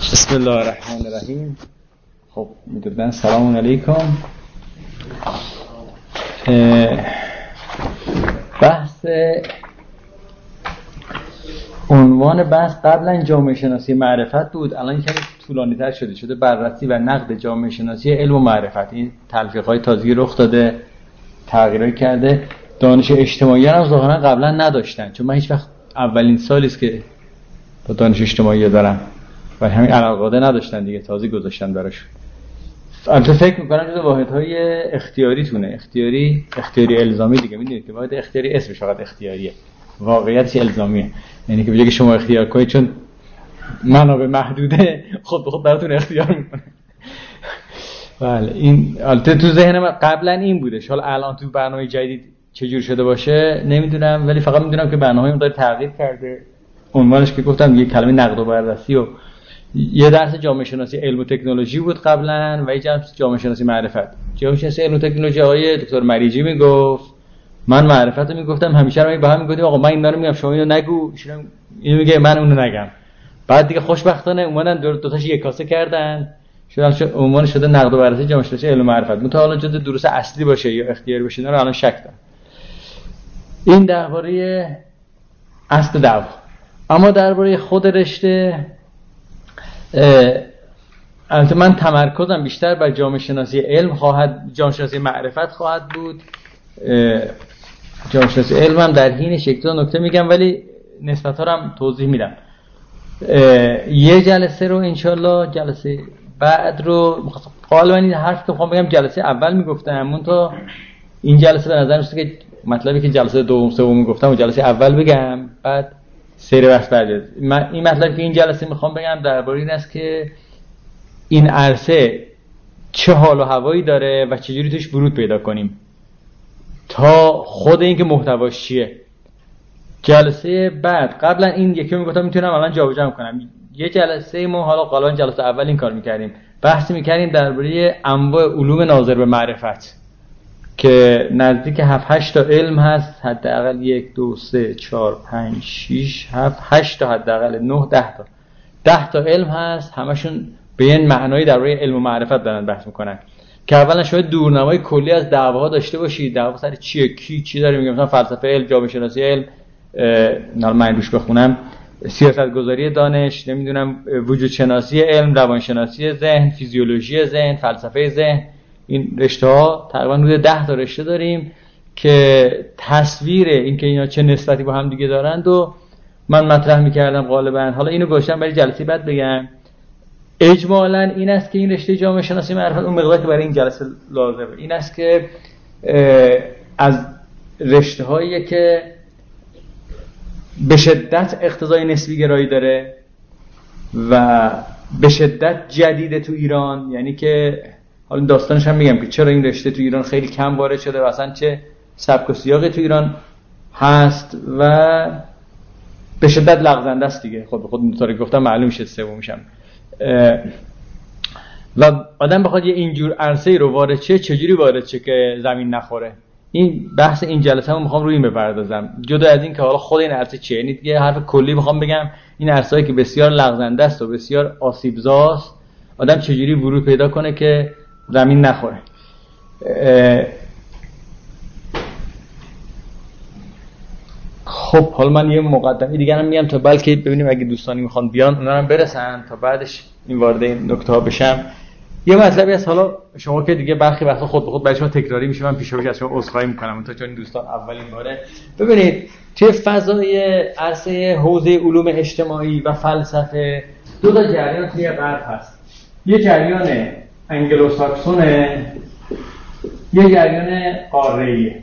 بسم الله الرحمن الرحیم. خب میدونن سلام علیکم. بحث عنوان بحث قبلا جامعه شناسی معرفت بود، الان کمی طولانی تر شده بررسی و نقد جامعه شناسی علم و معرفت. این تلفیق‌های تازگی رخ داده، تغییرات کرده. دانش اجتماعی هم ظاهرا قبلا نداشتن، چون من هیچ وقت اولین سالی است که با دانش اجتماعی دارم و همین علاقه نداشتن دیگه، تازه گذاشتن براشون. البته فکر می‌کنم جز واحدهای اختیاری تونه، اختیاری الزامی دیگه. میدونید که واحد اختیاری اسمش فقط اختیاریه، واقعیتش الزامیه. یعنی که بگه شما اختیار کنید چون منابع محدوده، خود به خود براتون اختیار میکنه. بله، این البته تو ذهن من قبلا این بوده. حالا الان تو برنامه جدید چجور شده باشه نمیدونم، ولی فقط میدونم که برنامه مقدار تغییر کرده. عنوانش که گفتم یه کلمه نقد و بررسی و یه درس جامعه شناسی علم و تکنولوژی بود قبلا و یه درس جامعه شناسی معرفت. جامعه شناسی علم و تکنولوژی آقای دکتر مریجی میگفت، من معرفت رو میگفتم، همیشه رو با هم میگفتیم آقا من اینا رو میگم شما اینو نگو، اینو میگه من اونو نگم. بعد دیگه خوشبختانه اومدن دو تاش یک کاسه کردن، عنوان شده نقد و بررسی جامعه شناسی علم و معرفت. متأ حالا جز دروس اصلی باشه یا اختیاری باشه اینا رو الان شک دارم. این درباره اصل دعوا. اما درباره خود رشته البته من تمرکزم بیشتر بر جامعه شناسی علم جامعه شناسی معرفت خواهد بود. جامعه شناسی علم هم در حینش یک دو نکته میگم، ولی نسبت‌ها رو هم توضیح میدم. یه جلسه رو انشالله جلسه بعد رو غالبا این حرف که میخوام بگم جلسه اول میگفتم، اما تا این جلسه به نظر میاد که مطلبی که جلسه دوم سوم میگفتم و جلسه اول بگم، بعد سیر بحث برگرد. این مطلبی که این جلسه میخوام بگم درباره این است که این عرصه چه حال و هوایی داره و چجوری توش ورود پیدا کنیم تا خود این که محتواش چیه. جلسه بعد قبلا این یکی میگفتم میتونم الان جابجا کنم. یه جلسه ما حالا غالبا جلسه اول این کار میکردیم، بحث میکردیم درباره انواع علوم ناظر به معرفت که نزدیک 7-8 تا علم هست، حداقل 1 2 3 4 5 6 7 8 تا، حداقل 9 10 تا علم هست. همشون به این معنای درباره علم و معرفت دارن بحث میکنن که اولا شاید دورنمای کلی از دعواها داشته باشید. دعوا سر چیه، کی چی داره میگه، مثلا فلسفه علم، جامعه شناسی علم، من روش بخونم، سیاستگذاری دانش، نمیدونم وجود شناسی علم، روانشناسی ذهن، فیزیولوژی ذهن، فلسفه ذهن. این رشته ها تقریبا حدود 10 تا رشته داریم که تصویر این که اینا چه نسبتی با هم دیگه دارند و من مطرح میکردم غالبا. حالا اینو گذاشتم برای جلسه بعد بگم. اجمالاً این است که این رشته جامعه شناسی معرفت اون مقداری که برای این جلسه لازمه این است که از رشته هایی که به شدت اقتضای نسبی گرایی داره و به شدت جدیده تو ایران، یعنی که حالا داستانش هم میگم که چرا این رشته تو ایران خیلی کم وارد شده و اصلا چه سبک و سیاقی تو ایران هست و به شدت لغزنده است دیگه. خب خود مطالعه گفتم معلوم میشه سومیشم. و آدم بخواد یه اینجور عرصه‌ای رو وارد چجوری وارد شه که زمین نخوره. این بحث این جلسه هم میخوام روی این بپردازم، جدا از این که حالا خود این عرصه چیه. یعنی یه حرف کلی میخوام بگم، این عرصه‌ای که بسیار لغزنده است و بسیار آسیبزاست، آدم چجوری ورود پیدا کنه که زمین نخوره. خب حالا من یه مقدمه دیگه هم میگم تا بلکه ببینیم اگه دوستانی میخوان بیان اونا هم برسن تا بعدش این وارد این نکته ها بشم. یه مطلبی هست، حالا شما که دیگه برخی وقتا خود به خود برای شما تکراری میشه، من پیشاپیش از شما عذرخواهی میکنم تا چون این دوستان اولین باره. ببینید توی فضای عرصه حوزه علوم اجتماعی و فلسفه دو تا جریان توی غرب هست. یه جریان انگلوساکسونه، یه جریان قاره‌ایه.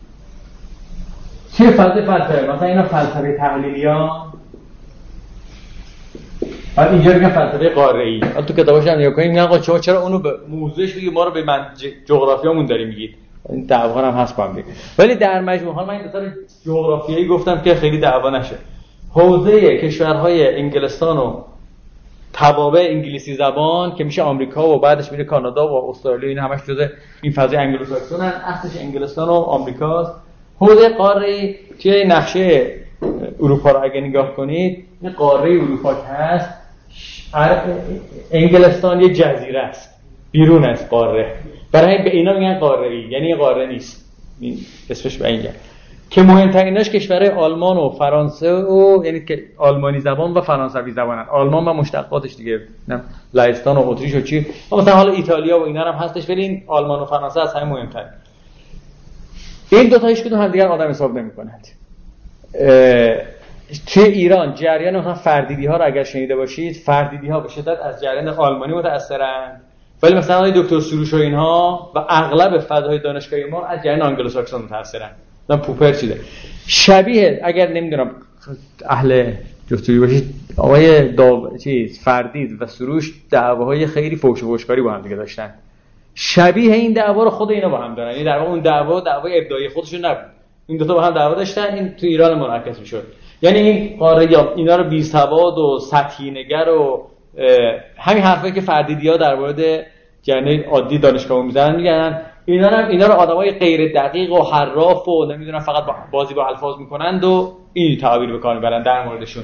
چه فلسفه؟ مثلا اینا فلسفه تحلیلیان، بعد اینجا میگن فلسفه قاره‌ای. حالا تو کتاباش هم نگاه کنید میگن آقا شما چرا اونو به موضوعش میگی، ما رو به جغرافیامون داری میگید. این دعوا هم هست با هم دیگه. ولی در مجموع من این دو تا جغرافیایی گفتم که خیلی دعوا نشه. حوزه کشورهای انگلستان و توابع انگلیسی زبان که میشه آمریکا و بعدش میره کانادا و استرالیا، این همش جزء این فضای انگلوساکسونن، اصلش انگلستان و آمریکاست. حوزه قاره توی نقشه اروپا رو اگه نگاه کنید، این قاره اروپا که هست انگلستان یه جزیره است بیرون از قاره، برای همین به اینا میگن قاره‌ای، یعنی قاره نیست، این اسمش به اینجا که مهمتریناش کشورهای آلمان و فرانسه و یعنی که آلمانی زبان و فرانسوی زبانن، آلمان و مشتقاتش دیگه لهستان و اتریش و چی، مثلا حالا ایتالیا و اینا هم هستش، ولی این آلمان و فرانسه از همه مهمتر. این دو تا هیچ کدوم همدیگر آدم حساب نمی‌کنند. توی ایران جریان مثلا فردیدی ها رو اگر شنیده باشید، فردیدی ها به شدت از جریان آلمانی متأثرن، ولی مثلا دکتر سروش و اینها و اغلب فضای دانشگاهی ما از جریان آنگلوساکسون متأثرن. مثلا پوپر چیده شبیه، اگر نمیدونم اهل جستجو باشید، آقای فردید و سروش دعواهای خیلی فحش و فحشکاری با هم دیگه داشتن، شبیه این دعوا رو خود اینا با هم دارن. یعنی در واقع اون دعوای ابداعی خودشون نبود، این دو تا با هم دعوا داشتن، این تو ایران منعکس میشد. یعنی این قاره یا اینا رو بی سواد و سطحی نگر و همین حرفایی که فردیدی‌ها در مورد جریان عادی دانشگاه میزنن میگن، اینا رو آدمای غیر دقیق و حراف و نمیدونن فقط بازی با الفاظ میکنند و این تعبیر به کار میبرن در موردشون.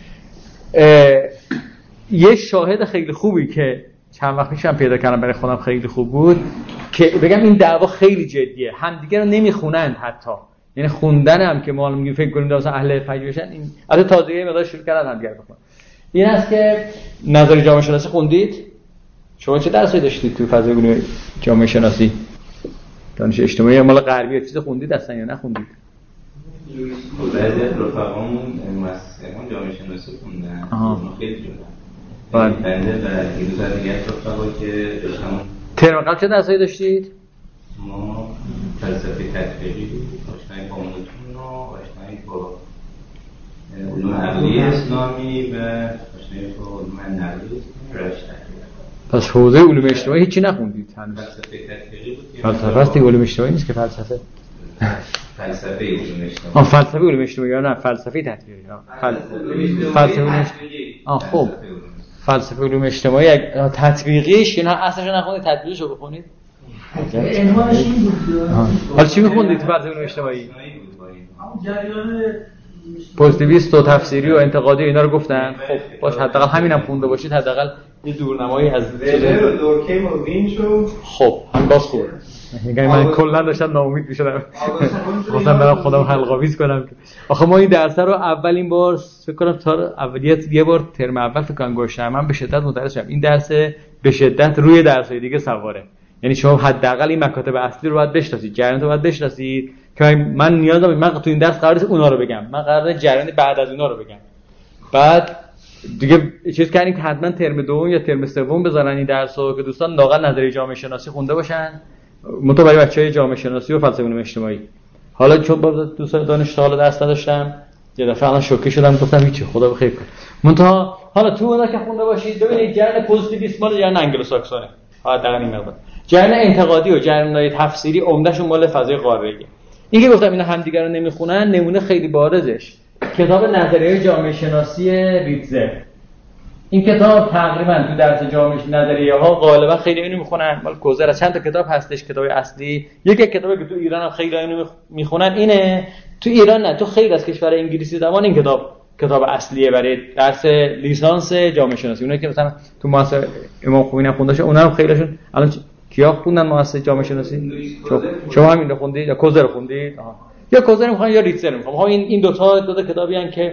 یه شاهد خیلی خوبی که چند وقت پیشم پیدا کردم برای خودم خیلی خوب بود که بگم این دعوا خیلی جدیه، همدیگه رو نمیخونند حتی، یعنی خوندن هم که ما میگیم فکر کنیم مثلا اهل پژوهشن، این البته تازگی مقدار شروع کردن همدیگه رو بخونن. این است که نظریه جامعه شناسی خوندید؟ شما چه درسی داشتید تو فضای علوم جامعه شناسی؟ دانش اجتماعی مال غربی چیز خوندید اصلا یا نخوندید؟ بعضی از رفقامون مؤسسه‌مون جامعه شناسی خوندن، اونا خیلی جالب. بنده و دیروز دیگه رفقا که داشتم. ترم قبل چه درسایی داشتید؟ ما فلسفه تطبیقی آشنایی با متون و آشنایی با علوم عقلی اسلامی و آشنایی با علوم نقلی رشته. پس حوزه علوم اجتماعی هیچی نخوندید هنوز؟ فلسفه تطبیقی بود. فلسفه است دیگه، علوم اجتماعی نیست که فلسفه. فلسفه علوم اجتماعی. فلسفه علوم اجتماعی نه فلسفه تطبیقی. فلسفه علوم خب فلسفه علوم اجتماعی تطبیقیش اینا اصلا نخوندید، تطبیقیشو بخونید. عنوانش این بود. حالا چی می‌خوندید تو فلسفه علوم اجتماعی؟ همون جریان پوزیتیویست و تفسیری و انتقادی اینا رو گفتن. خب باش حداقل همینم خونده باشید، حداقل یه دورنمایی از ویلر و دورکیم و وینچو. خب هم باز خوب. میگم من کلا داشتم ناامید میشدم، مثلا برام خودم حلق‌آویز کنم. آخه ما این درس رو اولین بار فکر کنم تا اولیت یه بار ترم اول فکر کنم گوشم، من به شدت متأثر شدم. این درس به شدت روی درس‌های دیگه سواره. یعنی شما حداقل این مکاتب اصلی رو باید بشناسید، جریان رو باید بشناسید که من نیاز دارم. من تو این درس قراره اونا رو بگم، من قراره جریان بعد از اونا رو بگم. بعد دیگه چیز کردیم که حتما ترم دوم یا ترم سوم بذارن این درسو که دوستان لااقل نظریه جامعه شناسی خونده باشن، متوجه بچهای جامعه شناسی و فلسفه علوم اجتماعی. حالا چون با دوستان دانش سوال درس نداشتم یه دفعه الان شوکه شدم، گفتم هیچی خدا بخیر کنه. منتها حالا تو اونا که خونده باشید ببینید جریان پوزیتیویسم مال جریان انگلوساکسونه، حداقل این مقدار. جریان انتقادی و جریان‌های تفسیری عمدهشون مال فضای قاره‌ایه. این که گفتم اینا همدیگه رو نمیخونن، نمونه خیلی بارزش کتاب نظریه جامعه شناسی ریتزر. این کتاب تقریبا تو درس جامعه نظریه ها غالبا خیلی اینو میخونن، مال کوزر. چند تا کتاب هستش، کتاب اصلی، یکی کتابی که تو ایران هم خیلی اینو میخونن اینه، تو ایران نه، تو خیلی از کشور انگلیسی زبان این کتاب اصلیه برای درس لیسانس جامعه شناسی. اونایی که مثلا تو مؤسسه امام خمینی خوندهش، اونا هم خیلیشون الان کیا خوندن مؤسسه جامعه شناسی؟ شما هم اینو خوندید یا کوزر خوندید؟ یا کوزر میخوان یا ریتزر میخوان. این دو تا کتابی ان که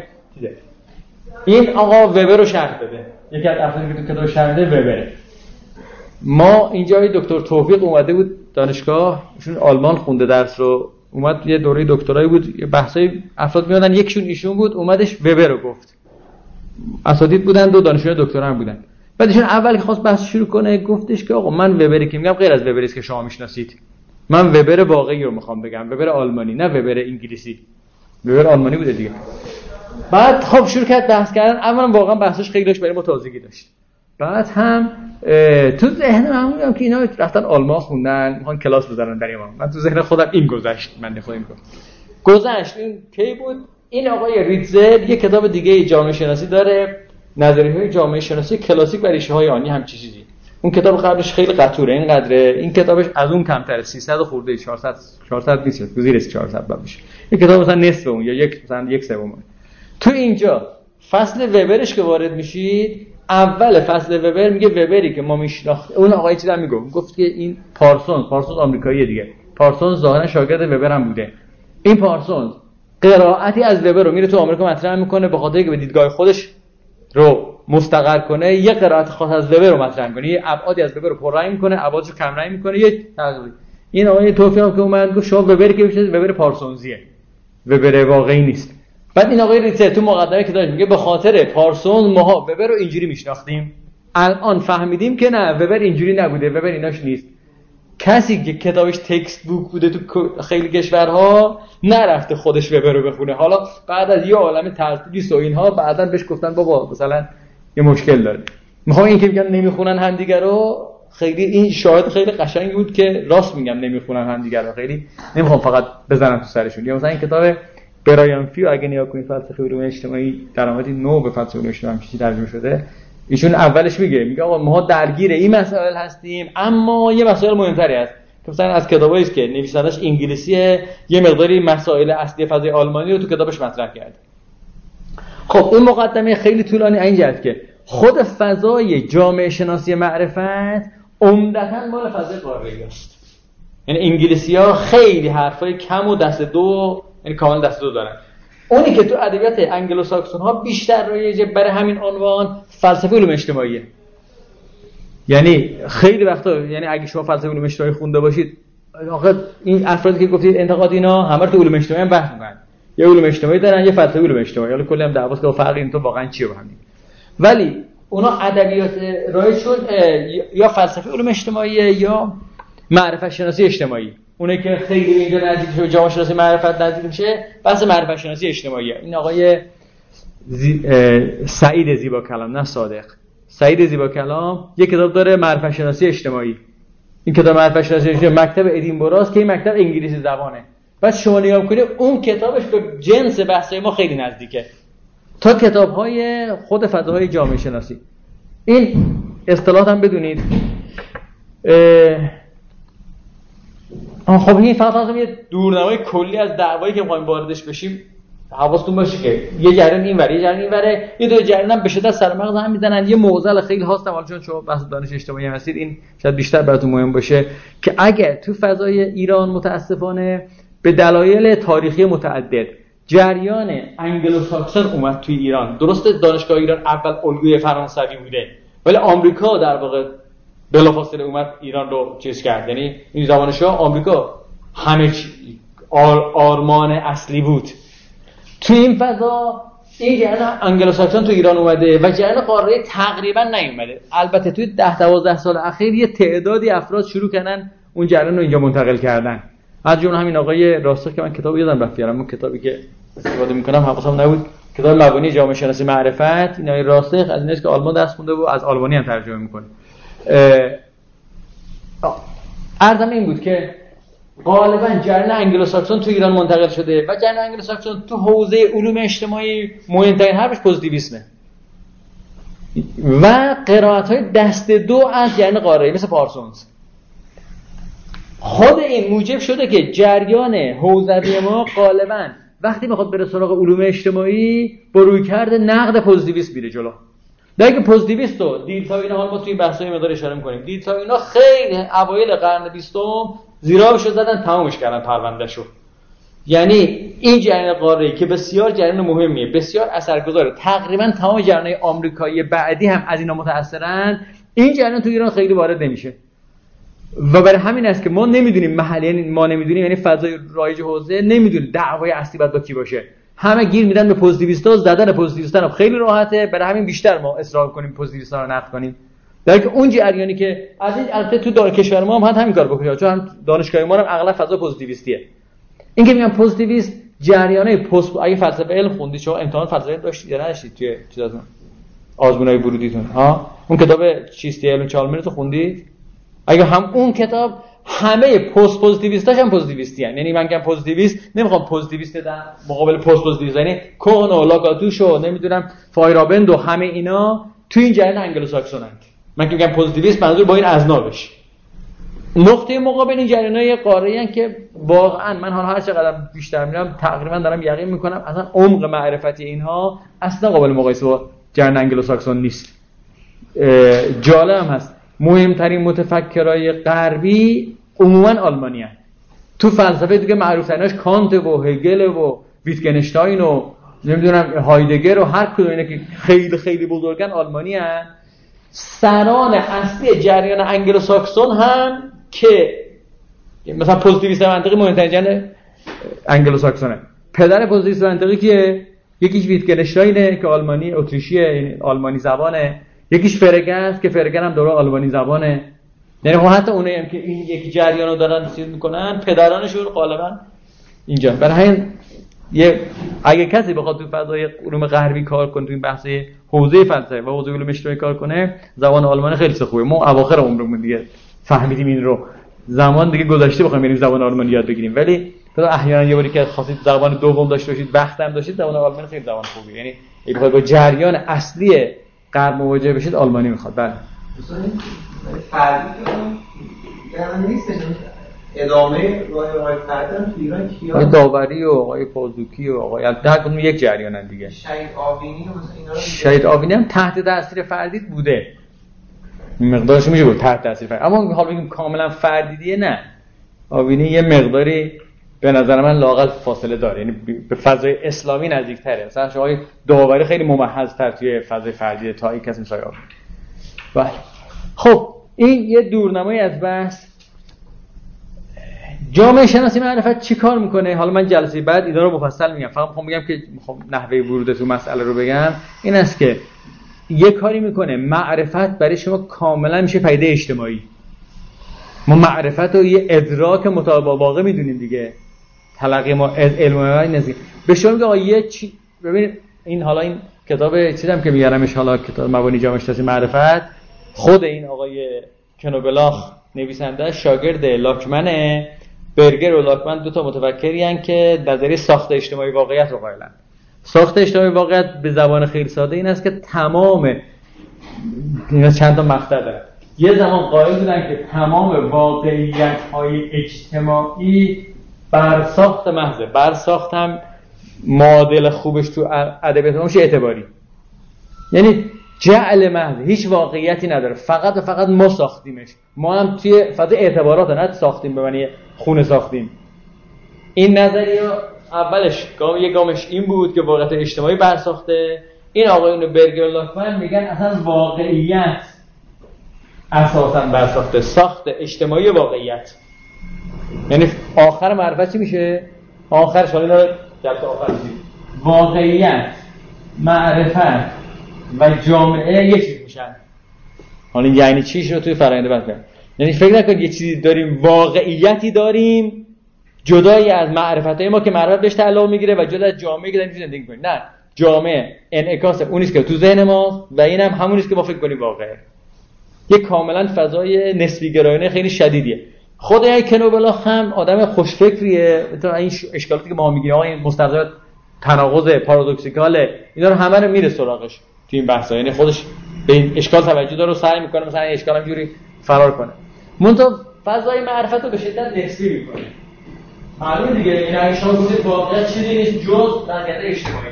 این آقا وبر رو شرح بده، یکی از افرادی که تو کتاب شرح بده وبره. ما اینجا دکتر توفیق اومده بود دانشگاه، ایشون آلمان خونده درس رو، اومد یه دوره دکترایی بود، یه بحثای افراد میادن، یکشون ایشون بود، اومدش وبر رو گفت. اساتید بودن، دو دانشجوی دکترا هم بودن. بعد ایشون اول که خواست بحث شروع کنه گفتش که آقا من وبری که میگم غیر از وبری است که شما میشناسید. من وبر واقعی رو میخوام بگم، وبر آلمانی، نه وبر انگلیسی. وبر آلمانی بوده دیگه. بعد خب شروع کرد بحث کردن، اما واقعا بحثش خیلی داشت برای ما تازگی داشت. بعد هم تو ذهن من میگم که اینا رفتن آلمان خوندن، میخوان کلاس بزنن برای ما. من تو ذهن خودم این گذشت، من خودم گذشت. این کی بود؟ این آقای ریتزر یه کتاب دیگه جامعه شناسی داره، نظریه‌های جامعه شناسی کلاسیک و ریشه‌های آنی، هم چیزی. اون کتاب قبلش خیلی قطوره، اینقدره. این کتابش از اون کمتره، 300 خورده، 400 نیست، گزیر 400 باب میشه. این کتاب مثلا نصف اون یا مثلا 1/3. تو اینجا فصل وبرش که وارد میشید اول فصل وبر میگه وبری که ما میشناخت، اون آقای چیزا میگفت که این پارسونز آمریکاییه دیگه، پارسونز ظاهرا شاگرد وبر هم بوده. این پارسونز قرائتی از وبر رو میره تو آمریکا مطرح میکنه به خاطر اینکه به دیدگاه خودش رو مستقر کنه، یه قرائت خاص از وبر رو مطرح میکنه، یه ابعادی از وبر رو پررنگ میکنه، ابعادش رو کم رنگ میکنه، یه تغییری. این آقای توفیق که اومد گفت شما وبری که میشه وبر پارسونزیه، وبر واقعی نیست. بعد این آقای ریتر تو مقدمه که داشت میگه به خاطر پارسونز ماها وبر رو اینجوری میشناختیم، الان فهمیدیم که نه، وبر اینجوری نبوده، وبر ایناش نیست. کسی که کتابش تکست بوک بوده تو خیلی کشورها نرفته خودش وبر رو بخونه، حالا بعد از یه عالمه ترتیب و اینها بعداً بهش گفتن بابا مثلا یه مشکل داره. میخوام این که میگن نمیخونن همدیگه رو، خیلی این شاهد خیلی قشنگی بود که راست میگم نمیخونن همدیگه رو، خیلی نمیخوام فقط بزنم تو سرشون. یا مثلا این کتاب برایان فیو اگه نگاه کنید فلسفه علوم اجتماعی درآمدی نو به فلسفه علوم اجتماعی چیزی ترجمه شده، ایشون اولش میگه آقا ما درگیر این مسائل هستیم اما یه مسائل مهمتری هست که مثلا از کتابایی است که نویسندش انگلیسیه یه مقداری مسائل اصلی فضای آلمانی رو تو کتابش مطرح کرده. خب این مقدمه خیلی طولانی این جهت که خود فضای جامعه شناسی معرفت عمدتاً مال فضای قاره‌ای است. یعنی انگلیسی‌ها خیلی حرفای کم و دست دو، یعنی کاملا دست دو دارن. اونی که تو ادبیات انگلو ساکسون ها بیشتر رایجه برای همین عنوان فلسفه علوم اجتماعیه. یعنی خیلی وقتا، یعنی اگه شما فلسفه علوم اجتماعی خونده باشید، آخه این افرادی که گفتید انتقاد اینا همه رو تو علوم اجتماعی هم بحث می‌کنن. یه علوم اجتماعی دارن، یه فلسفه علوم اجتماعی. حالا کلی هم دعواست که فرق این تو واقعا چیه با هم. ولی اونا ادبیات رایجشون یا فلسفه علوم اجتماعی یا معرفت شناسی اجتماعی. اونه که خیلی اینجا نزدیک به جامعه شناسی معرفت نزدیک میشه، بحث معرفت شناسی اجتماعیه. این آقای سعید زیبا کلام، نه صادق، سعید زیبا کلام یک کتاب داره معرفت شناسی اجتماعی. این کتاب معرفت شناسی اجتماعی مکتب ادینبراست که این مکتب انگلیسی زبانه. بعد شما نگاه کنید اون کتابش به جنس بحثای ما خیلی نزدیکه تا کتاب‌های خود فضاهای جامعه شناسی. این اصطلاحات هم بدونید. خب این فقط یه دورنمای کلی از دعوایی که می‌خوایم واردش بشیم حواستون باشه که یه جریان اینوره یه جریان اینوره، یه دو جریان هم به شدت سر مغز هم میزنن. یه معضل خیلی خاصه، حالا چون شما بحث دانش اجتماعی هستید این شاید بیشتر براتون مهم باشه که اگر تو فضای ایران متاسفانه به دلایل تاریخی متعدد جریان انگلو ساکسون اومد توی ایران، درسته دانشگاه ایران اول الگوی فرانسوی بوده ولی آمریکا در واقع بلافاصله اومد ایران رو چیز کرد. یعنی این زبانشاه آمریکا همه آرمان اصلی بود. تو این فضا این جریان انگلو ساکسون تو ایران اومده و جریان قاره تقریبا نیومده. البته توی 10-12 سال اخیر یه تعدادی افراد شروع کردن اون جریان رو اینجا منتقل کردن، از جمله همین آقای راسخ که من کتاب یادم رفت بیارم، اون کتابی که استفاده میکنم حواسم نبود، کتاب مبانی جامعه شناسی معرفت. این آقای راسخ از ایناست که آلمان درس خونده و از آلمانی هم ترجمه میکنه. عرضم این بود که غالبا جریان انگلو ساکسون تو ایران منتقل شده و جریان انگلو ساکسون تو حوزه علوم اجتماعی مهمترین حرفش پوزیتیویسمه و قرائت‌های دست دو از جریان قاره‌ای مثل پارسونز. خود این موجب شده که جریان حوزوی ما غالبا وقتی میخواد بره سراغ علوم اجتماعی با رویکرد نقد پوزیتیویست میره جلو. در که پوزیتیویست و دیدتای اینا، حالا ما توی بحثای مقدار اشاره می‌کنیم، دیدتای اینا خیلی اوایل قرن 20 زیرابشو زدن، تمامش کردن پروندهشو. یعنی این جریان قاره‌ای که بسیار جریان مهمیه، بسیار اثرگذاره، تقریبا تمام جریان‌های آمریکایی بعدی هم از اینا متأثرن، این جریان تو ایران خیلی وارد نمیشه. و برای همین است که ما نمیدونیم محلی، یعنی ما نمیدونیم، یعنی فضای رایج حوزه نمیدونیم دعوای اصلی باید با کی باشه. همه گیر میدن به پوزیتیویستا، زدن پوزیتیویستا خیلی راحته، برای همین بیشتر ما اصرار کنیم پوزیتیویستا رو نقد کنیم. در که اون جریانی که از این البته تو کشور ما هم همین کار بکنه، چون هم دانشگاه ما هم اغلب فضا پوزیتیویستیه. این که میگم پوزیتیویست جریانای پست، اگه فلسفه علم خوندید شما امتحان فلسفه علم داشتید یا نداشتید توی چیزاتون آزمونای ورودیتون ها، اون کتاب چیستی علم چالمن رو خوندید؟ اگه هم اون کتاب همه پست پوزیتیویستاش هم پوزیتیویستیان، یعنی من میگم پوزیتیویست نمیخوام پوزیتیویست در مقابل پست پوزیتیویست، یعنی کوهن و لاکاتوش و نمیدونم فایرابند و همه اینا تو این جریان انگلو ساکسونن. من که میگم پوزیتیویست منظور با این ازنابش. نقطه مقابل این جریانای قاره‌ای ان که واقعا من حالا هر چقدر بیشتر میرم تقریبا دارم یقین میکنم اصلا عمق معرفتی اینها اصلا قابل مقایسه با جریان انگلو ساکسون نیست. جالب هم هست، مهمترین متفکرای غربی عموما آلمانی هست. تو فلسفه دیگه معروف تریناش کانت و هگل و ویتگنشتاین و نمیدونم هایدگر و هر کدوم اینا که خیلی خیلی بزرگن آلمانی هست. سران اصلی جریان انگلو ساکسون هم که مثلا پوزیتیویسم منطقی مهمترین جریان انگلو ساکسونه. پدر پوزیتیویسم منطقی که یکیش ویتگنشتاینه که آلمانی اتریشیه، یعنی آلمانی زبانه، یکیش فرگه است که فرگه هم دوره آلمانی زبانه. یعنی حتی اونایی هم که این یک جریانو دارن چیز میکنن پدرانشون غالبا اینجا. برای همین اگه کسی بخواد تو فضای علوم غربی کار کنه، تو این بحث حوزه فلسفه و حوزه علوم اجتماعی کار کنه، زبان آلمانی خیلی خوبه. ما اواخر عمرمون دیگه فهمیدیم این رو، زمان دیگه گذشته بخوایم بریم زبان آلمانی یاد بگیریم، ولی تا احیانا یه باری که خواستید زبان دوم داشته باشید، وقت هم داشتید، زبان آلمانی خیلی زبان خوبیه. یعنی اگه بخواید با جریان اصلی غرب مواجه بشید آلمانی میخواد. بله مثلا فردی که یعنی نیست ادامه راه فردن تو ایران کیا؟ داوری و آقای پازوکی و آقای هر کدوم یک جریانن دیگه. شهید آوینی مثلا اینا رو شهید آوینی هم تحت تاثیر فردی بوده، مقدارش میشه بود تحت تاثیر فردی، اما حالا بگیم کاملا فردیه نه. آوینی یه مقداری به نظر من لااقل فاصله داره، یعنی به فضای اسلامی نزدیک‌تره. مثلا شما داوری خیلی ممحض‌تر توی فضای فردی تا این کسی مثل آوینی. بله خب این یه دورنمایی از بحث جامعه شناسی معرفت چی کار میکنه. حالا من جلسه بعد اینا رو مفصل میگم، فقط میخوام بگم که نحوه ورود تو مسئله رو بگم. این است که یه کاری میکنه معرفت برای شما کاملا میشه پدیده اجتماعی. ما معرفت رو یه ادراک مطابق با واقع میدونیم دیگه، تلقی ما علم نزدیک به شما میگه آقا یه چی. ببینید این حالا این کتاب چیزام که میارمش، حالا کتاب مبانی جامعه شناسی معرفت، خود این آقای کنوبلاخ نویسنده شاگرد لاکمنه. برگر و لاکمن دو تا متفکری هستند که نظریه ساخت اجتماعی واقعیت رو قائلن. ساخت اجتماعی واقعیت به زبان خیلی ساده این است که تمام اینا چند تا مقطع داره. یه زمان قائل بودن که تمام واقعیت‌های اجتماعی بر ساخت محضه، بر ساخت هم معادل خوبش تو ادبیات ما میشه اعتباری، یعنی جعل محض، هیچ واقعیتی نداره، فقط و فقط ما ساختیمش. ما هم توی فضای اعتبارات نه ساختیم به معنی خونه ساختیم. این نظریه اولش یه گامش این بود که واقعیت اجتماعی برساخته. این آقایون برگر و لاکمن میگن اصلا واقعیت اساسا برساخته، ساخت اجتماعی واقعیت. یعنی آخر معرفت چی میشه؟ آخرش حالا اینا جلسه آخر میشه واقعیت، معرفت و جامعه یک چیز میشن. حالا یعنی چیش رو توی فرآیند بحث کنیم. یعنی فکر نکنید یه چیزی داریم، واقعیتی داریم جدایی از معرفتای ما که معرفت بهش تعلق میگیره و جدا از جامعه که داریم زندگی می‌کنیم. نه، جامعه انعکاس اونیست که تو ذهن ما و اینم همونیست که ما فکر کنیم واقعه. یه کاملا فضای نسبی گرایانه خیلی شدیدیه. خود این کنوبلاخ هم آدم خوشفکریه. تو این اشکالاتی که ما میگیم آقا این مستلزمات تناقض پارادوکسیکاله، اینا رو همه رو میره سراغش تو این بحثا. یعنی خودش به این اشکال توجه داره و سعی میکنه مثلا این اشکال هم جوری فرار کنه. منتها فضای معرفت رو به شدت نسبی میکنه. معلومه دیگه این اگه شما گفتید واقعیت چیزی نیست جز وضعیت اجتماعی.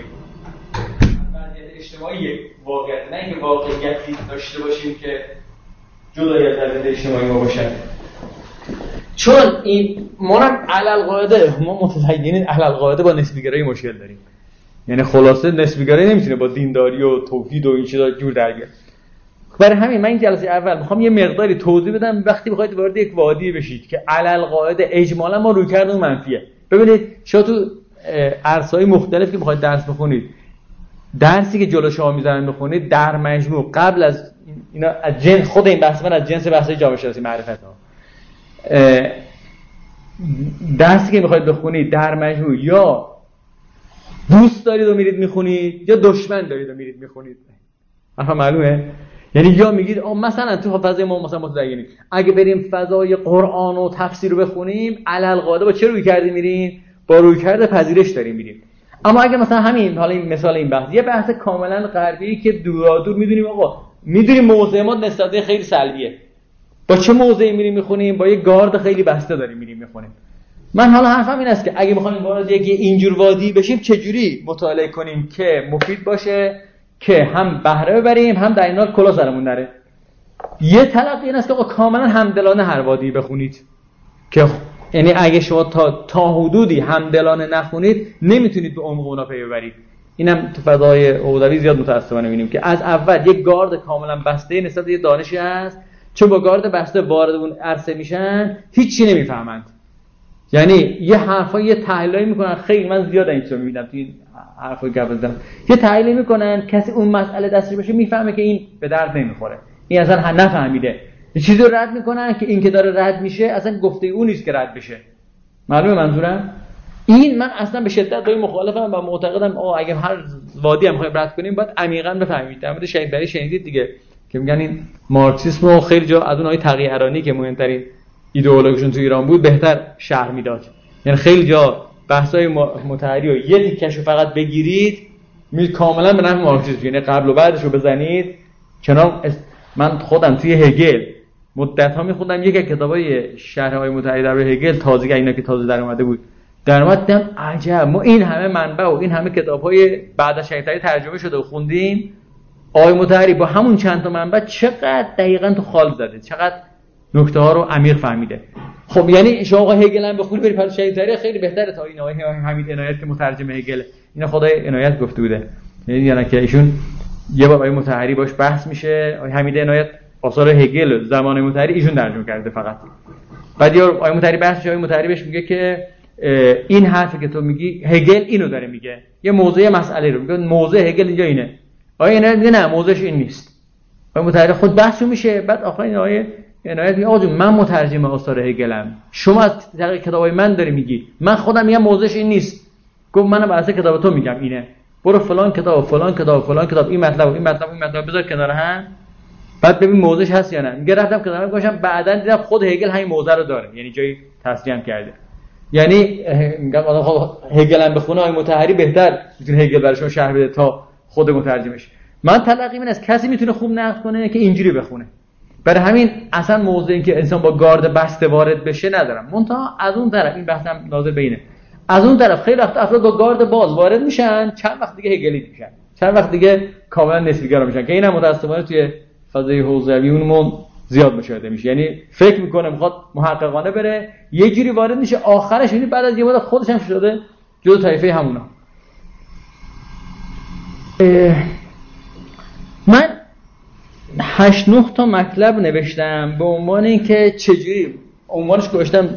وضعیت اجتماعی واقعیت، نه اینکه واقعیتی داشته باشیم که جدای از وضعیت اجتماعی ما باشه. چون این ما هم علالقاعده، ما متدینین علالقاعده با نسبیگرایی مشکل داریم. یعنی خلاصه نسبیگرایی نمیتونه با دینداری و توحید و این چیزا جور در بیاد. برای همین من این جلسه اول میخوام یه مقداری توضیح بدم وقتی بخواید وارد یک وادی بشید که علالقاعده اجمالا ما روی کردن منفیه. ببینید شما تو عرصه‌های مختلف که بخواید درس بخونید، درسی که جلو شما میذارن بخونید در مجموع قبل از اینا از جنس خود این بحث من از جنس بحث‌های جامعه شناسی معرفت ها، درسی که میخواید بخونید در مجموع یا دوست دارید و میرید میخونید یا دشمن دارید و میرید میخونید. حرف معلومه؟ یعنی یا میگید مثلا تو فضای ما مثلا متدینیم اگه بریم فضای قرآن و تفسیر رو بخونیم علالقاعده با چه روی کردی میریم؟ با روی کرده پذیرش داریم میریم. اما اگه مثلا همین حالا این مثال این بحث یه بحث کاملا غربی که دور میدونیم آقا میدونیم موضع ما نسبت خیلی سلبیه، با چه موضعی میریم میخونیم؟ با یه گارد خیلی بسته داریم میریم میخونیم. من حالا حرفم این است که اگه میخوایم وارد یک اینجور وادی بشیم چجوری مطالعه کنیم که مفید باشه، که هم بهره ببریم هم در این حال کلا سرمون نره. یه تلقی این است که آقا کاملا همدلانه هر وادی بخونید، که یعنی اگه شما تا حدودی همدلانه نخونید نمیتونید به عمق اونا پی ببرید. اینم تو فضای حوزوی زیاد متأسفانه می‌بینیم که از اول یک گارد کاملا بسته نسبت به یه دانشی هست، چون با گارد بسته وارد اون عرصه میشن هیچی نمیفهمند. یعنی یه حرفا یه تحلیلی میکنن، خیلی من زیاد اینجا میبینم تو این حرفای گپزدن، یه تحلیلی میکنن کسی اون مسئله دستش باشه میفهمه که این به درد نمیخوره، این اصلا نفهمیده، یه چیزی رو رد میکنن که این که داره رد میشه اصلا گفته اون نیست که رد بشه. معلومه منظورم؟ این من اصلا به شدت با این مخالفم و معتقدم اگه هر وادی هم می‌خوایم رد کنیم باید عمیقاً بفهمید. در مورد شهیدبری شنیدید دیگه که میگن این مارکسیسم رو خیلی جا از اونهای تغییرانی که مهمترین ایدئولوژیشون تو ایران بود بهتر شرح میداد. یعنی خیلی جا بحث‌های متحری رو یه تیکشو فقط بگیرید کاملا به نفع مارکسیسم، یعنی قبل و بعدش رو بزنید کنار. من خودم توی هگل مدت‌ها می‌خوندم، یک از کتابای شرح‌های متحری در هگل تازه اینا که تازه در اومده بود، در اومدم عجب ما این همه منبع و این همه کتاب‌های بعد از شهیدبری ترجمه شده و خوندیم، آقای مطهری با همون چند تا منبع چقدر دقیقاً تو خال زده، چقدر نکته‌ها رو عمیق فهمیده. خب یعنی شما آقا هگل هم بخونید برید پس شهیدبری خیلی بهتره تا این آقای حمید عنایت که مترجم هگل، اینا خدای عنایت گفته بوده، یعنی که ایشون یه بار آقای مطهری باش بحث میشه، آقای حمید عنایت آثار هگل زمان مطهری ایشون ترجمه کرده فقط. بعد یا آقای مطهری بحث میشه، آقای مطهری بهش میگه که این حرفی که تو میگی هگل اینو داره میگه، یه موضوع مسئله رو میگه، موضوع هگل اینجا اینه. آقای عنایت میگه نه موضوعش این نیست. آقای مطهری خود بحثو میشه، بعد آخرین آقای عنایت میگه آقا جون من مترجم آثار هگلم، شما از کتابای من داری میگی، من خودم میگم موضوعش این نیست. گفت منم واسه کتاب تو میگم اینه، برو فلان کتاب فلان کتاب فلان کتاب این مطلب و این مطلب و این مطلب بذار کنار هم، بعد ببین موضوعش هست یا نه. میگه رفتم کنار گوشم، بعدن دیدم خود هگل همین موضوع رو داره، یعنی جایی تصریح کرده. یعنی میگم آقا هگل هم بخونه آقای مطهری بهتر میتونه هگل براشون شرح بده تا خود مترجمش. من تلقی من از کسی میتونه خوب نقد کنه که اینجوری بخونه. برای همین اصلا موضوعی که انسان با گارد بسته وارد بشه ندارم. منتها از اون طرف این بحثم ناظر به اینه، از اون طرف خیلی وقت افراد با گارد باز وارد میشن، چند وقت دیگه هگلی میشن، چند وقت دیگه کاملا نسبی‌گرا میشن، که اینم متأسفانه توی فضای حوزویمون زیاد مشاهده میشه. یعنی فکر میکنه میخواد محققانه بره، یه جوری وارد میشه، آخرش یعنی بعد از یه مدت خودش هم شده جزء طایفه همونا. من 8-9 تا مطلب نوشتم به عنوان اینکه چجوری، عنوانش گذاشتم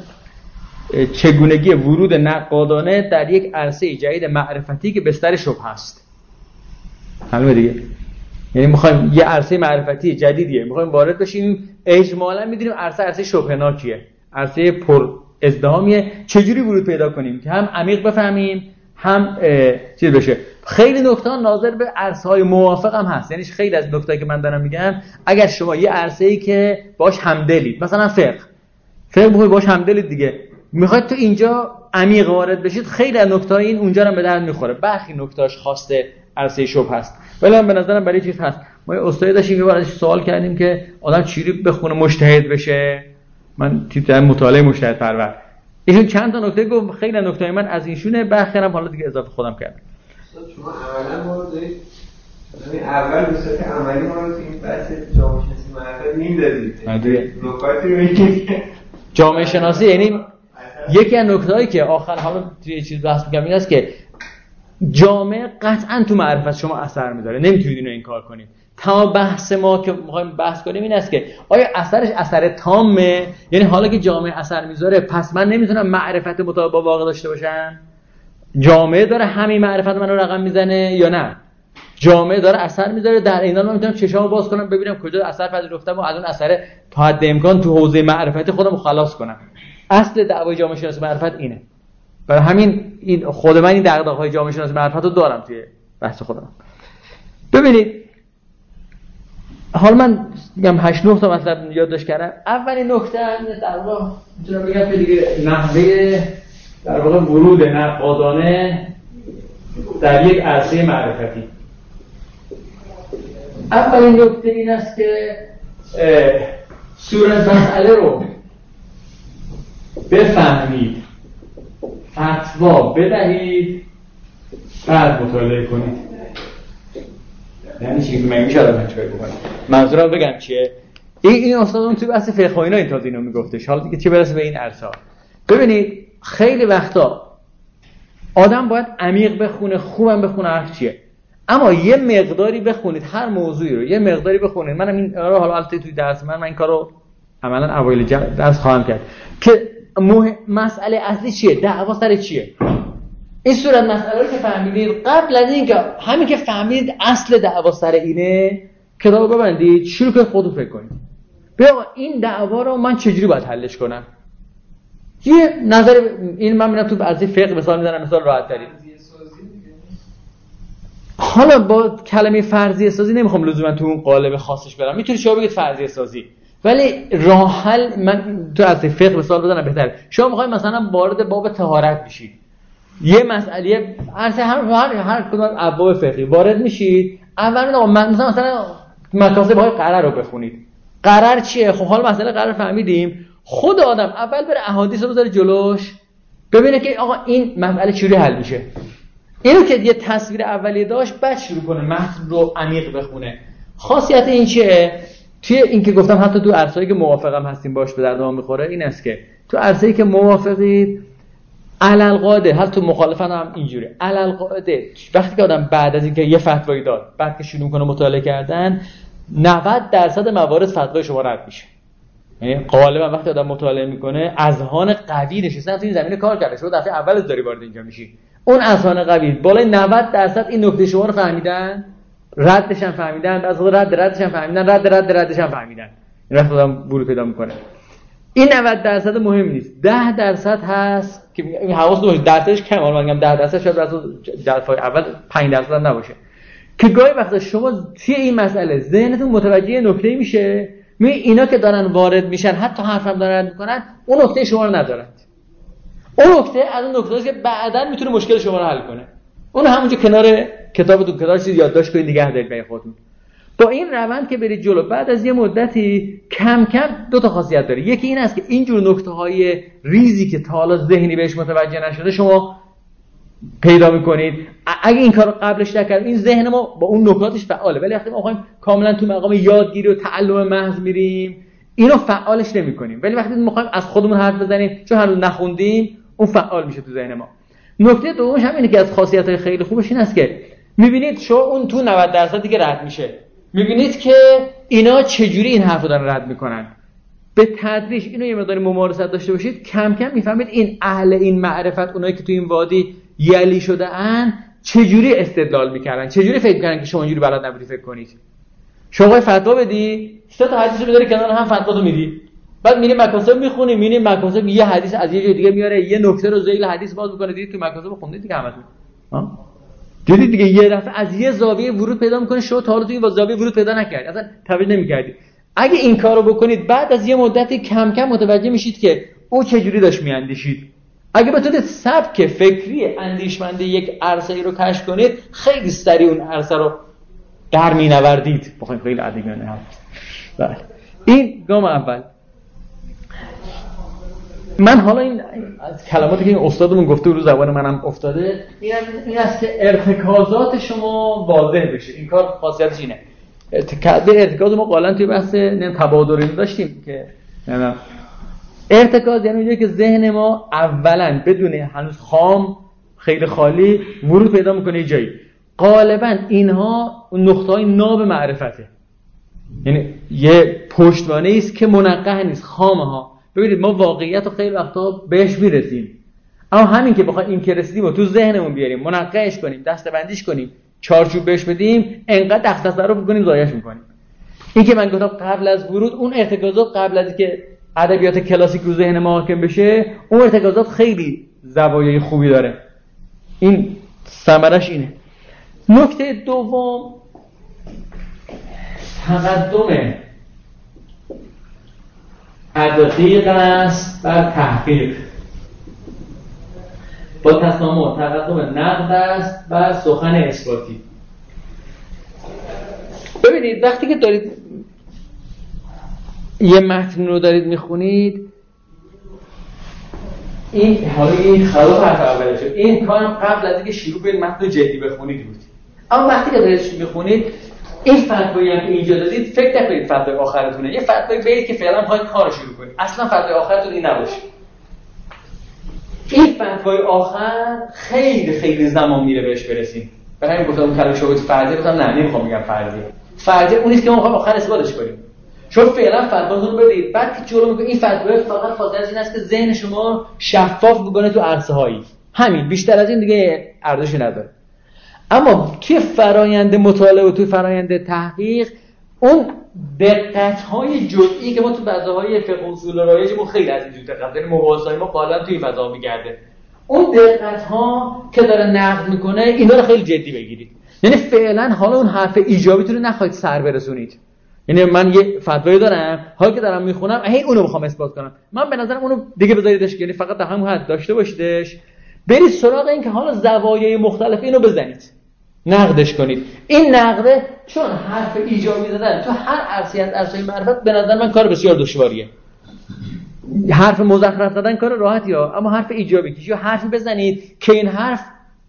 چگونگی ورود نقادانه در یک عرصه جدید معرفتی که بستر شبهه است. معلومه دیگه، یعنی میخوایم یه عرصه معرفتی جدیدیه میخوایم وارد بشیم، اجمالا میدونیم عرصه شبهه‌ناکیه، عرصه پر ازدحامیه، چجوری ورود پیدا کنیم که هم عمیق بفهمیم هم چیز بشه. خیلی نکته‌ها ناظر به عرصه‌های موافق هم هست، یعنی خیلی از نکتهایی که من دارم میگم اگر شما یه عرصه‌ای که باش همدلید، مثلا فقه بخواید باش همدلید دیگه، میخواید تو اینجا عمیق وارد بشید، خیلی از نکته‌ها این اونجا هم به درد میخوره، برخی نکته‌اش خاصه عرصه شبهه است. ولی من به نظرم برای چیز هست. ما یه استادی داشتیم یه بار ازش سوال کردیم که آدم چجوری بخونه مجتهد بشه، من تیتر مطالعه مجتهد پرور، ایشون چند تا نکته گفت، خیلی نکته‌های من از اینشونه، برخی هم حالا دیگه اضافه خودم کردم. شما عملاً ما رو دارید اول به صورت عملی ما رو تو این بحث جامعه شناسی معرفت میندازید. نکاتی رو میگید جامعه شناسی یعنی یکی از نکته‌هایی که آخر حالا توی یه چیز بحث می‌کنم این است که جامعه قطعاً تو معرفت شما اثر می‌ذاره، نمی‌تونید اینو انکار کنید. تا بحث ما که می‌خوایم بحث کنیم این است که آیا اثرش اثر تامه، یعنی حالا که جامعه اثر می‌ذاره پس من نمی‌تونم معرفت مطابق با واقع داشته باشم؟ جامعه داره همین معرفت منو رقم میزنه یا نه؟ جامعه داره اثر میذاره، در این حال من میتونم چشامو باز کنم ببینم کجا اثر پذیرفتم و از اون اثر تا حد امکان تو حوزه معرفتی خودم خلاص کنم. اصل دعوای جامعه شناسی معرفت اینه. برای همین این خود من این دغدغه‌های جامعه شناسی معرفت رو دارم توی بحث خودم. ببینید حالا من میگم 8-9 تا مطلب یادداشت کردم. اولین نکته در واقع میتونم بگم که دیگه نحوه در واقع ورود نقادانه در یک عرصه معرفتی. اولین نکته این است که صورت مسئله رو بفهمید، فتوا بدهید، بعد مطالعه کنید. یعنی چی میشه آدم چیکار بکنه؟ منظورم بگم چیه؟ این استادمون توی بحث فقه و اینا این تازه اینو میگفتش. حالا دیگه چه برسه به این عرصه. ببینید خیلی وقتا آدم باید عمیق بخونه، خوبم بخونه حرف چیه. اما یه مقداری بخونید هر موضوعی رو، یه مقداری بخونید. منم این رو حالا البته توی درس من این کارو عملاً اوایل درس خواهم کرد که مسئله اصلی چیه؟ دعوا سر چیه؟ این صورت مسئله رو که فهمیدید، قبل از اینکه همین که فهمیدید اصل دعوا سر اینه، کتابو ببندید، شروع کنید خودتون فکر کنید. بیا این دعوا رو من چجوری باید حلش کنم؟ یه نظر این من میرم تو بعضی فقه مثال میزنم، مثال راحت تری. حالا با کلمه فرضیه سازی نمیخوام لزوما تو اون قالب خاصش برم، میتونید شما بگید فرضیه سازی، ولی راه حل من تو از فقه مثال بزنم بهتره. شما میخواید مثلا وارد باب طهارت بشید، یه مسئله هر کدوم ابواب فقهی وارد میشید، اول مثلا مکاسب های قرر رو بخونید. قرر چیه؟ خب حالا مسئله قرر فهمیدیم، خود آدم اول بره احادیث رو بذاره جلوش، ببینه که آقا این مسئله چجوری حل میشه. اینو که یه تصویر اولیه داشت، بعد شروع کنه متن رو عمیق بخونه. خاصیت این چیه؟ توی این که گفتم حتی تو عرصه‌ای که موافقم هستیم باش به درد ما میخوره، این است که تو عرصه‌ای که موافقید علل قاعده، حتی تو مخالفت هم اینجوره، علل قاعده وقتی که آدم بعد از اینکه یه فتوایی داد، بعد که شروع کنه مطالعه کردن، 90% موارد فتوای شما رد میشه. یعنی غالبا وقتی آدم مطالعه میکنه اذهان قوی نشستن تو این زمینه کار کرده، شما دفعه اول داری وارد اینجا میشی، اون اذهان قوی بالای 90% این نکته شما رو فهمیدن، ردش هم فهمیدن، از ردش هم فهمیدن، ردش هم فهمیدن. این وقت آدم ورود پیدا میکنه. این 90% مهم نیست، 10% هست که این حواستون باشه، درصدش کم، من میگم 10% شاید از جلسه اول 5% هم نباشه، که گاهی وقتا شما توی این مسئله ذهنتون متوجه نکته میشه، اینا که دارن وارد میشن حتی حرفم دارن میکنن، اون نکته شما رو ندارن. اون نکته از اون نکته‌است که بعداً میتونه مشکل شما رو حل کنه. اون همونجا کنار کتابتون کنار چیز یادداشت کنید نگه دارید برای خودتون. با این روند که برید جلو، بعد از یه مدتی کم کم دو تا خاصیت داره. یکی این است که اینجور نکته‌های ریزی که تا حالا ذهنی بهش متوجه نشده شما پیدا می‌کنید. اگه این کارو قبلش نکردیم، این ذهن ما با اون نکاتش فعاله، ولی وقتی ما می‌خوایم کاملا تو مقام یادگیری و تعلم محض میریم، اینو فعالش نمی‌کنیم. ولی وقتی می‌خوایم از خودمون حرف بزنیم، چون هنوز نخوندیم، اون فعال میشه تو ذهن ما. نکته دومش هم اینه که از خاصیت‌های خیلی خوبش این است که می‌بینید شما اون تو 90% که رد میشه، می‌بینید که اینا چجوری این حرفو دارن رد می‌کنن. به تدریج اینو یه مقدار ممارست داشته باشید، کم کم می‌فهمید این اهل این معرفت، اونایی که تو این وادی یلی شده ان، چجوری استدلال می‌کردن، چجوری فکر می‌کردن که شما اینجوری بلد نبودی فکر کنید. شما فتوا بدی، سه تا حدیثو می‌ذاری کنار هم، فتواتو میدی، بعد میری مکاسب می‌خونی، می‌بینی مکاسب یه حدیث از یه جای دیگه میاره، یه نکته رو ذیل حدیث باز می‌کنه، دیدی تو مکاسب خوندید دیگه همتون. دیدید دیگه یه دفعه از یه زاویه ورود پیدا می‌کنه، شما تا حالا تو این زاویه ورود پیدا نکردید، اصلا توجه نمی‌کردید. اگه این کارو بکنید، بعد از یه مدتی کم کم متوجه میشید که او چجوری داشت میاندیشید. اگه بتونید سبک فکری اندیشمند یک عرصه‌ای رو کشف کنید، خیلی سریع اون عرصه رو در می‌نوردید. بخواید خیلی ادبیانه حرف. بله. این گام اول. من حالا این از کلماتی که این استادمون گفته رو زبان منم افتاده، این است که ارتکازات شما واضح بشه. این کار خاصیتش اینه. ارتکاز ما قالا توی بحث تبادری داشتیم که ارتکاز یعنی میگه که ذهن ما اولا بدون هنوز خام، خیلی خالی ورود پیدا میکنه جایی. غالبا اینها نقطه‌های ناب معرفته، یعنی یه پشتوانه است که منقح نیست، خامه ها. ببینید ما واقعیت رو خیلی وقتا بهش میرسیم، اما همین که بخوایم این که رسیدیم رو تو ذهنمون بیاریم، منقحش کنیم، دسته‌بندیش کنیم، چارچوب بهش بدیم، انقدر دغدغه رو بکنیم ضایعش میکنیم. این که من گفتم قبل از ورود، اون ارتکازات قبل از اینکه ادبیات کلاسیک رو ذهن ما حاکم بشه، اون ارتکازات خیلی زوایای خوبی داره. این ثمرش اینه. نکته دوم، تقدم تدقیق است بر تحقیق. با تسامح تقدم نقد است بر سخن اثباتی. ببینید وقتی که دارید یه متن رو دارید میخونید، این حالا این خلاف حرف اولش، این کارم قبل از اینکه شروع کنید متن رو جدی بخونید بود. اما وقتی که دارید میخونید، این فتوایی هم که اینجا دادید فکر نکنید فتوای آخرتونه. یه فتوایی برید که فعلا می‌خواید کارو شروع کنید. اصلا فتوای آخرتون این نباشه. این فتوای آخر خیلی خیلی زمان میره بهش برسیم. برای همین گفتم کلمه شاید فرضی گفتم نه نمیخوام بگم فرضی. فرضی اون نیست که ما می‌خوایم آخر اثباتش کنیم. چون فعلا فتواتون رو بدید. بعد که جلو میگه این فتوا فقط خاطر از این است که ذهن شما شفاف بکنه تو عرصه‌هایی. همین، بیشتر از این دیگه ارزشی نداره. اما توی فرایند مطالعه و توی فرایند تحقیق اون دقت‌های جزئی که ما تو بحث‌های فقه اصول رایجمون خیلی از اینجور دقت داریم، مباحث‌های ما غالبا توی فضا میگرده. اون دقت‌ها که داره نقد میکنه اینا رو خیلی جدی بگیرید. یعنی فعلا حالا اون حرف ایجابیتون رو نخواید سر برسونید. یعنی من یه فتوایی دارم، حالا که دارم میخونم هی اونو میخوام اثبات کنم. من به نظرم اونو دیگه بذاریدش، یعنی فقط در همون حد داشته باشیدش. برید سراغ این که حالا زوایای مختلف اینو بزنید. نقدش کنید. این نقده چون حرف ایجابی زدن تو هر عرصه‌ای از عرصه‌های معرفت به نظر من کار بسیار دشواریه. حرف مزخرف زدن کار راحتیه، اما حرف ایجابی که حرفی بزنید که این حرف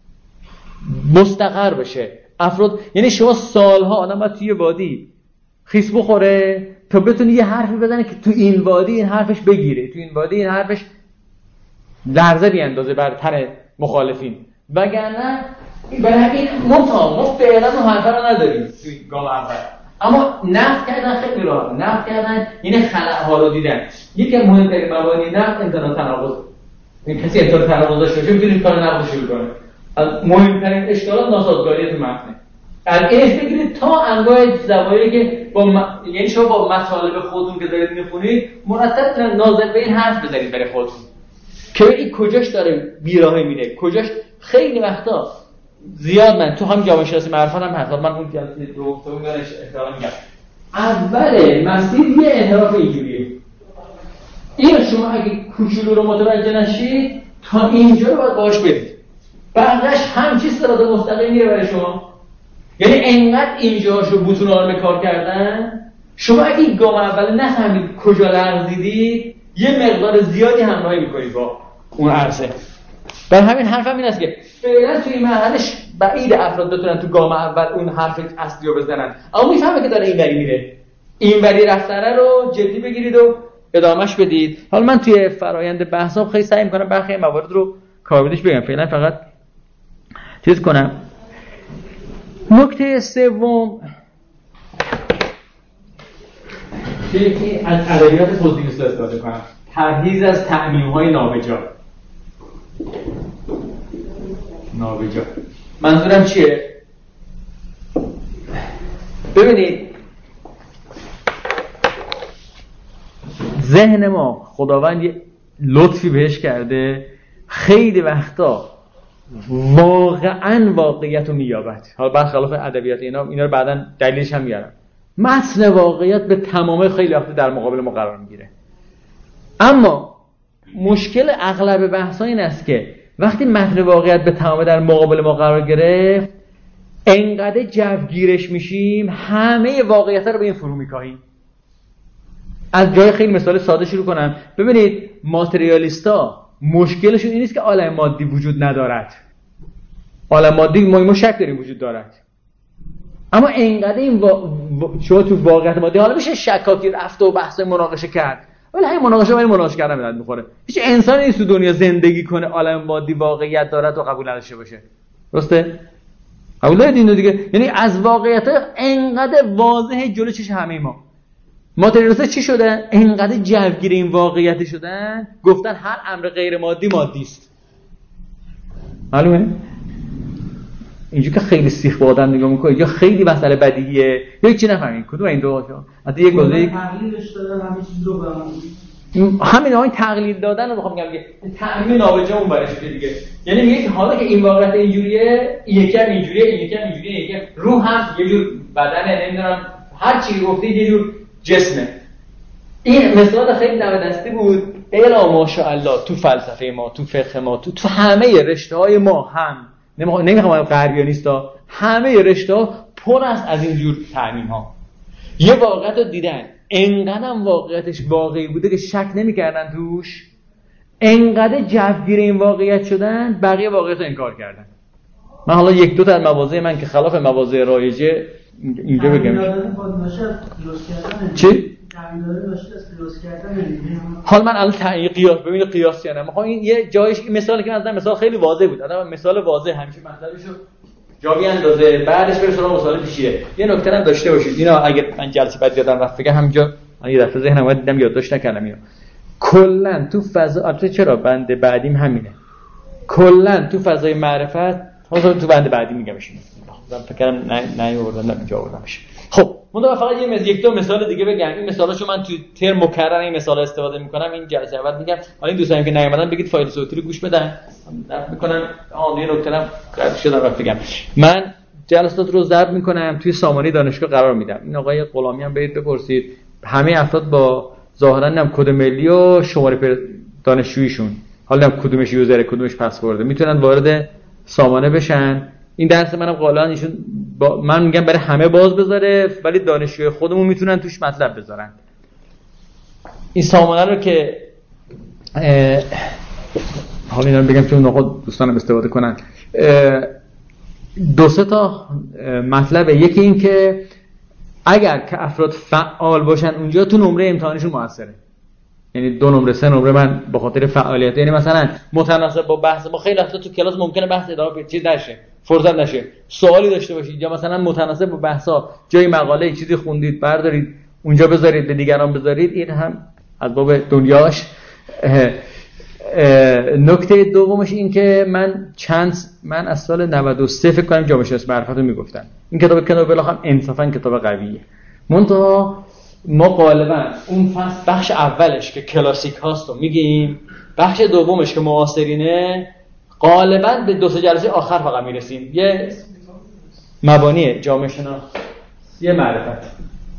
مستقر بشه. افراد یعنی شما سالها آدم باید توی وادی خیس بخوره تا بتونه یه حرفی بزنه که تو این وادی این حرفش بگیره، تو این وادی این حرفش لرزه بیاندازه بر تن مخالفین. وگرنه برای این ما فعلا اون حرف رو نداریم توی گام اول. اما نقد کردن خیلی راحت. نقد کردن یعنی خلأها رو دیدن. یکی از مهمترین مبانی نقد امتناع تناقض. این کسی امتناع تناقض داشته باشه میتونه کار نقد شروع کنه. از مهمترین اشکالات ناسازگاری تو متن. از اینش بگیرید تا انواع زوایایی که یعنی شما با مطالب خودتون که دارید میخونید مرتب ناظر به این حرف بزنید برای خودتون که این کجاش داره بیراهه میره، کجاش خیلی وقتا زیاد من تو هم جامعه شناسی معرفت هم هست. من اون جلسه رو تو میگنش احترام میگم اول مسیر یه انحراف اینجوریه. این شما اگه کوچولو رو متوجه نشید تا اینجا رو باید باش برید، بعدش همچی صراط مستقیم میره برای شما. یعنی انقدر اینجاشو بوتون آرمه کار کردن شما اگه این گام اول نفهمید کجا لرزیدید یه مقدار زیادی همراهی میکنید با اون عرصه. در همین حرفم این است که فعلا توی این مرحلهش بعید افراد بتونن تو گام اول اون حرف اصلی رو بزنن، اما میفهمه که داره این بری میره. این بری رفتره رو جدی بگیرید و ادامهش بدید. حالا من توی فرایند بحثام خیلی سعی میکنم برخی موارد رو کاربردش بگم، فعلا فقط چیز کنم. نکته سوم که از ادبیات توضیحی استفاده کنم، پرهیز از تعمیم‌های نابجا. منظورم چیه؟ ببینید ذهن ما خداوند یه لطفی بهش کرده، خیلی وقتا واقعا واقعیت رو میابد. حالا برخلاف ادبیات اینا رو بعداً دلیلش هم میارم. متن واقعیت به تمامه خیلی وقتا در مقابل ما قرار میگیره. اما مشکل اغلب بحثا این است که وقتی متن واقعیت به تمامه در مقابل ما قرار گرفت انقدر جوگیرش میشیم همه واقعیت رو به این فرو میکاهیم. از جای خیلی مثال ساده شروع کنم. ببینید ماتریالیستا مشکلشون این نیست که عالم مادی وجود ندارد. عالم مادی ما شک داریم وجود دارد، اما انقدر این شما تو واقعیت مادی حالا میشه شکاکی رفت و بحث مناقشه کرد، ولی همین مناقشه کردن میاد میخوره. هیچ انسانی نیست تو دنیا زندگی کنه عالم مادی واقعیت دارد و قبول نداشته باشه. درسته؟ قبول دارید اینو دیگه؟ یعنی از واقعیت انقدر واضحه جلو چش همه ما. ماتریالیست‌ها چی شدن؟ انقدر جوگیر این واقعیت شدن گفتن هر امر غیر مادی مادی است. معلومه؟ اینجوری که خیلی سیخ با آدم نگاه میکنه یا خیلی مسئله بدیهیه یا چی نفهمید کدوم این دو حتی یک گزاره تقلیدش دادن همه چیز رو همین های تقلید دادن رو میخوام بگم که تعمیم نابجا اون برای شده دیگه. یعنی میگه که حالا که این واقعیت اینجوریه یکم اینجوریه یکم اینجوریه یکم روح هم یه جور بدنه، نمیدونم هر چی گفتید یه جور جسمه. این مثال خیلی دم دستی بود. الا ماشاءالله تو فلسفه ما، تو فقه ما، تو همه رشته‌های ما هم نمیخوام غربیا نیستا، همه رشته‌ها پر است از این جور تعمیم‌ها. یه واقعیت رو دیدن انقدر واقعیتش واقعی بوده که شک نمی‌کردن توش، انقدر جوگیر این واقعیت شدن بقیه واقعیت رو انکار کردن. من حالا یک دو تا از مواضع من که خلاف مواضع رایجه اینجا بگم چی؟ حال من الان قیاس ببینید قیاس یا نه میخوام این یه جایش این مثالی که مثلا مثال خیلی واضح بود آدم مثال واضح همیشه مطلبشو جا بیاندازه بعدش بره سراغ مثال پیشیه. یه نکته هم داشته باشید اینا اگه من جلسه بعد یادم رفت بگم همینجا من یه دفعه ذهنم اومد دیدم یادداشت نکردم اینو. کلا تو فضا البته چرا بند بعدیم همینه کلا تو فضای معرفت مثلا تو بند بعدی میگمش من فکر کردم نه آوردم اینجا آوردمش. خب من فقط یک دو مثال دیگه بگم. این مثالاشو من تو ترم مکرر این مثال استفاده میکنم. این جلسه اول میگم حالا این دوستانی که نیومدن بگید فایل صوتی رو گوش بدن ضبط میکنن. یه نکتهام قرار شده رفت بگم من جلسات رو ضبط میکنم توی سامانه دانشگاه قرار میدم. این آقای غلامی هم برید بپرسید همه افراد با ظاهرا نم کد ملی و شماره دانشجوییشون حالا نم کدومش یوزر کدومش پسورد میتونن وارد سامانه بشن. این درس منم غالبا ایشون من میگم برای همه باز بذاره ولی دانشجوی خودمون میتونن توش مطلب بذارن. این سامانه رو که حالا اینا رو بگم چون نخود دوستانم استفاده کنن. دو سه تا مطلبه. یکی این که اگر که افراد فعال باشن اونجا تو نمره امتحانشون موثره. یعنی 2 نمره 3 نمره من به خاطر فعالیت یعنی مثلا متناسب با بحث ما خیلی وقتا تو کلاس ممکنه بحث ادامه چیز نشه فرصت نشه سوالی داشته باشید یا مثلا متناسب با بحثا جای مقاله چیزی خوندید بردارید اونجا بذارید به دیگران بذارید. این هم از باب دنیاش. نکته دومش این که من از سال 93 فکر کنم جامعه شناسی معرفت رو میگفتم. این کتاب بالاخره انصافا کتاب قویه. منتها ما غالبا اون فصل بخش اولش که کلاسیک هاست رو میگیم بخش دومش که معاصرینه غالبا به 2 جلسه آخر فقط میرسیم. یه مبانی جامعه شناسی معرفت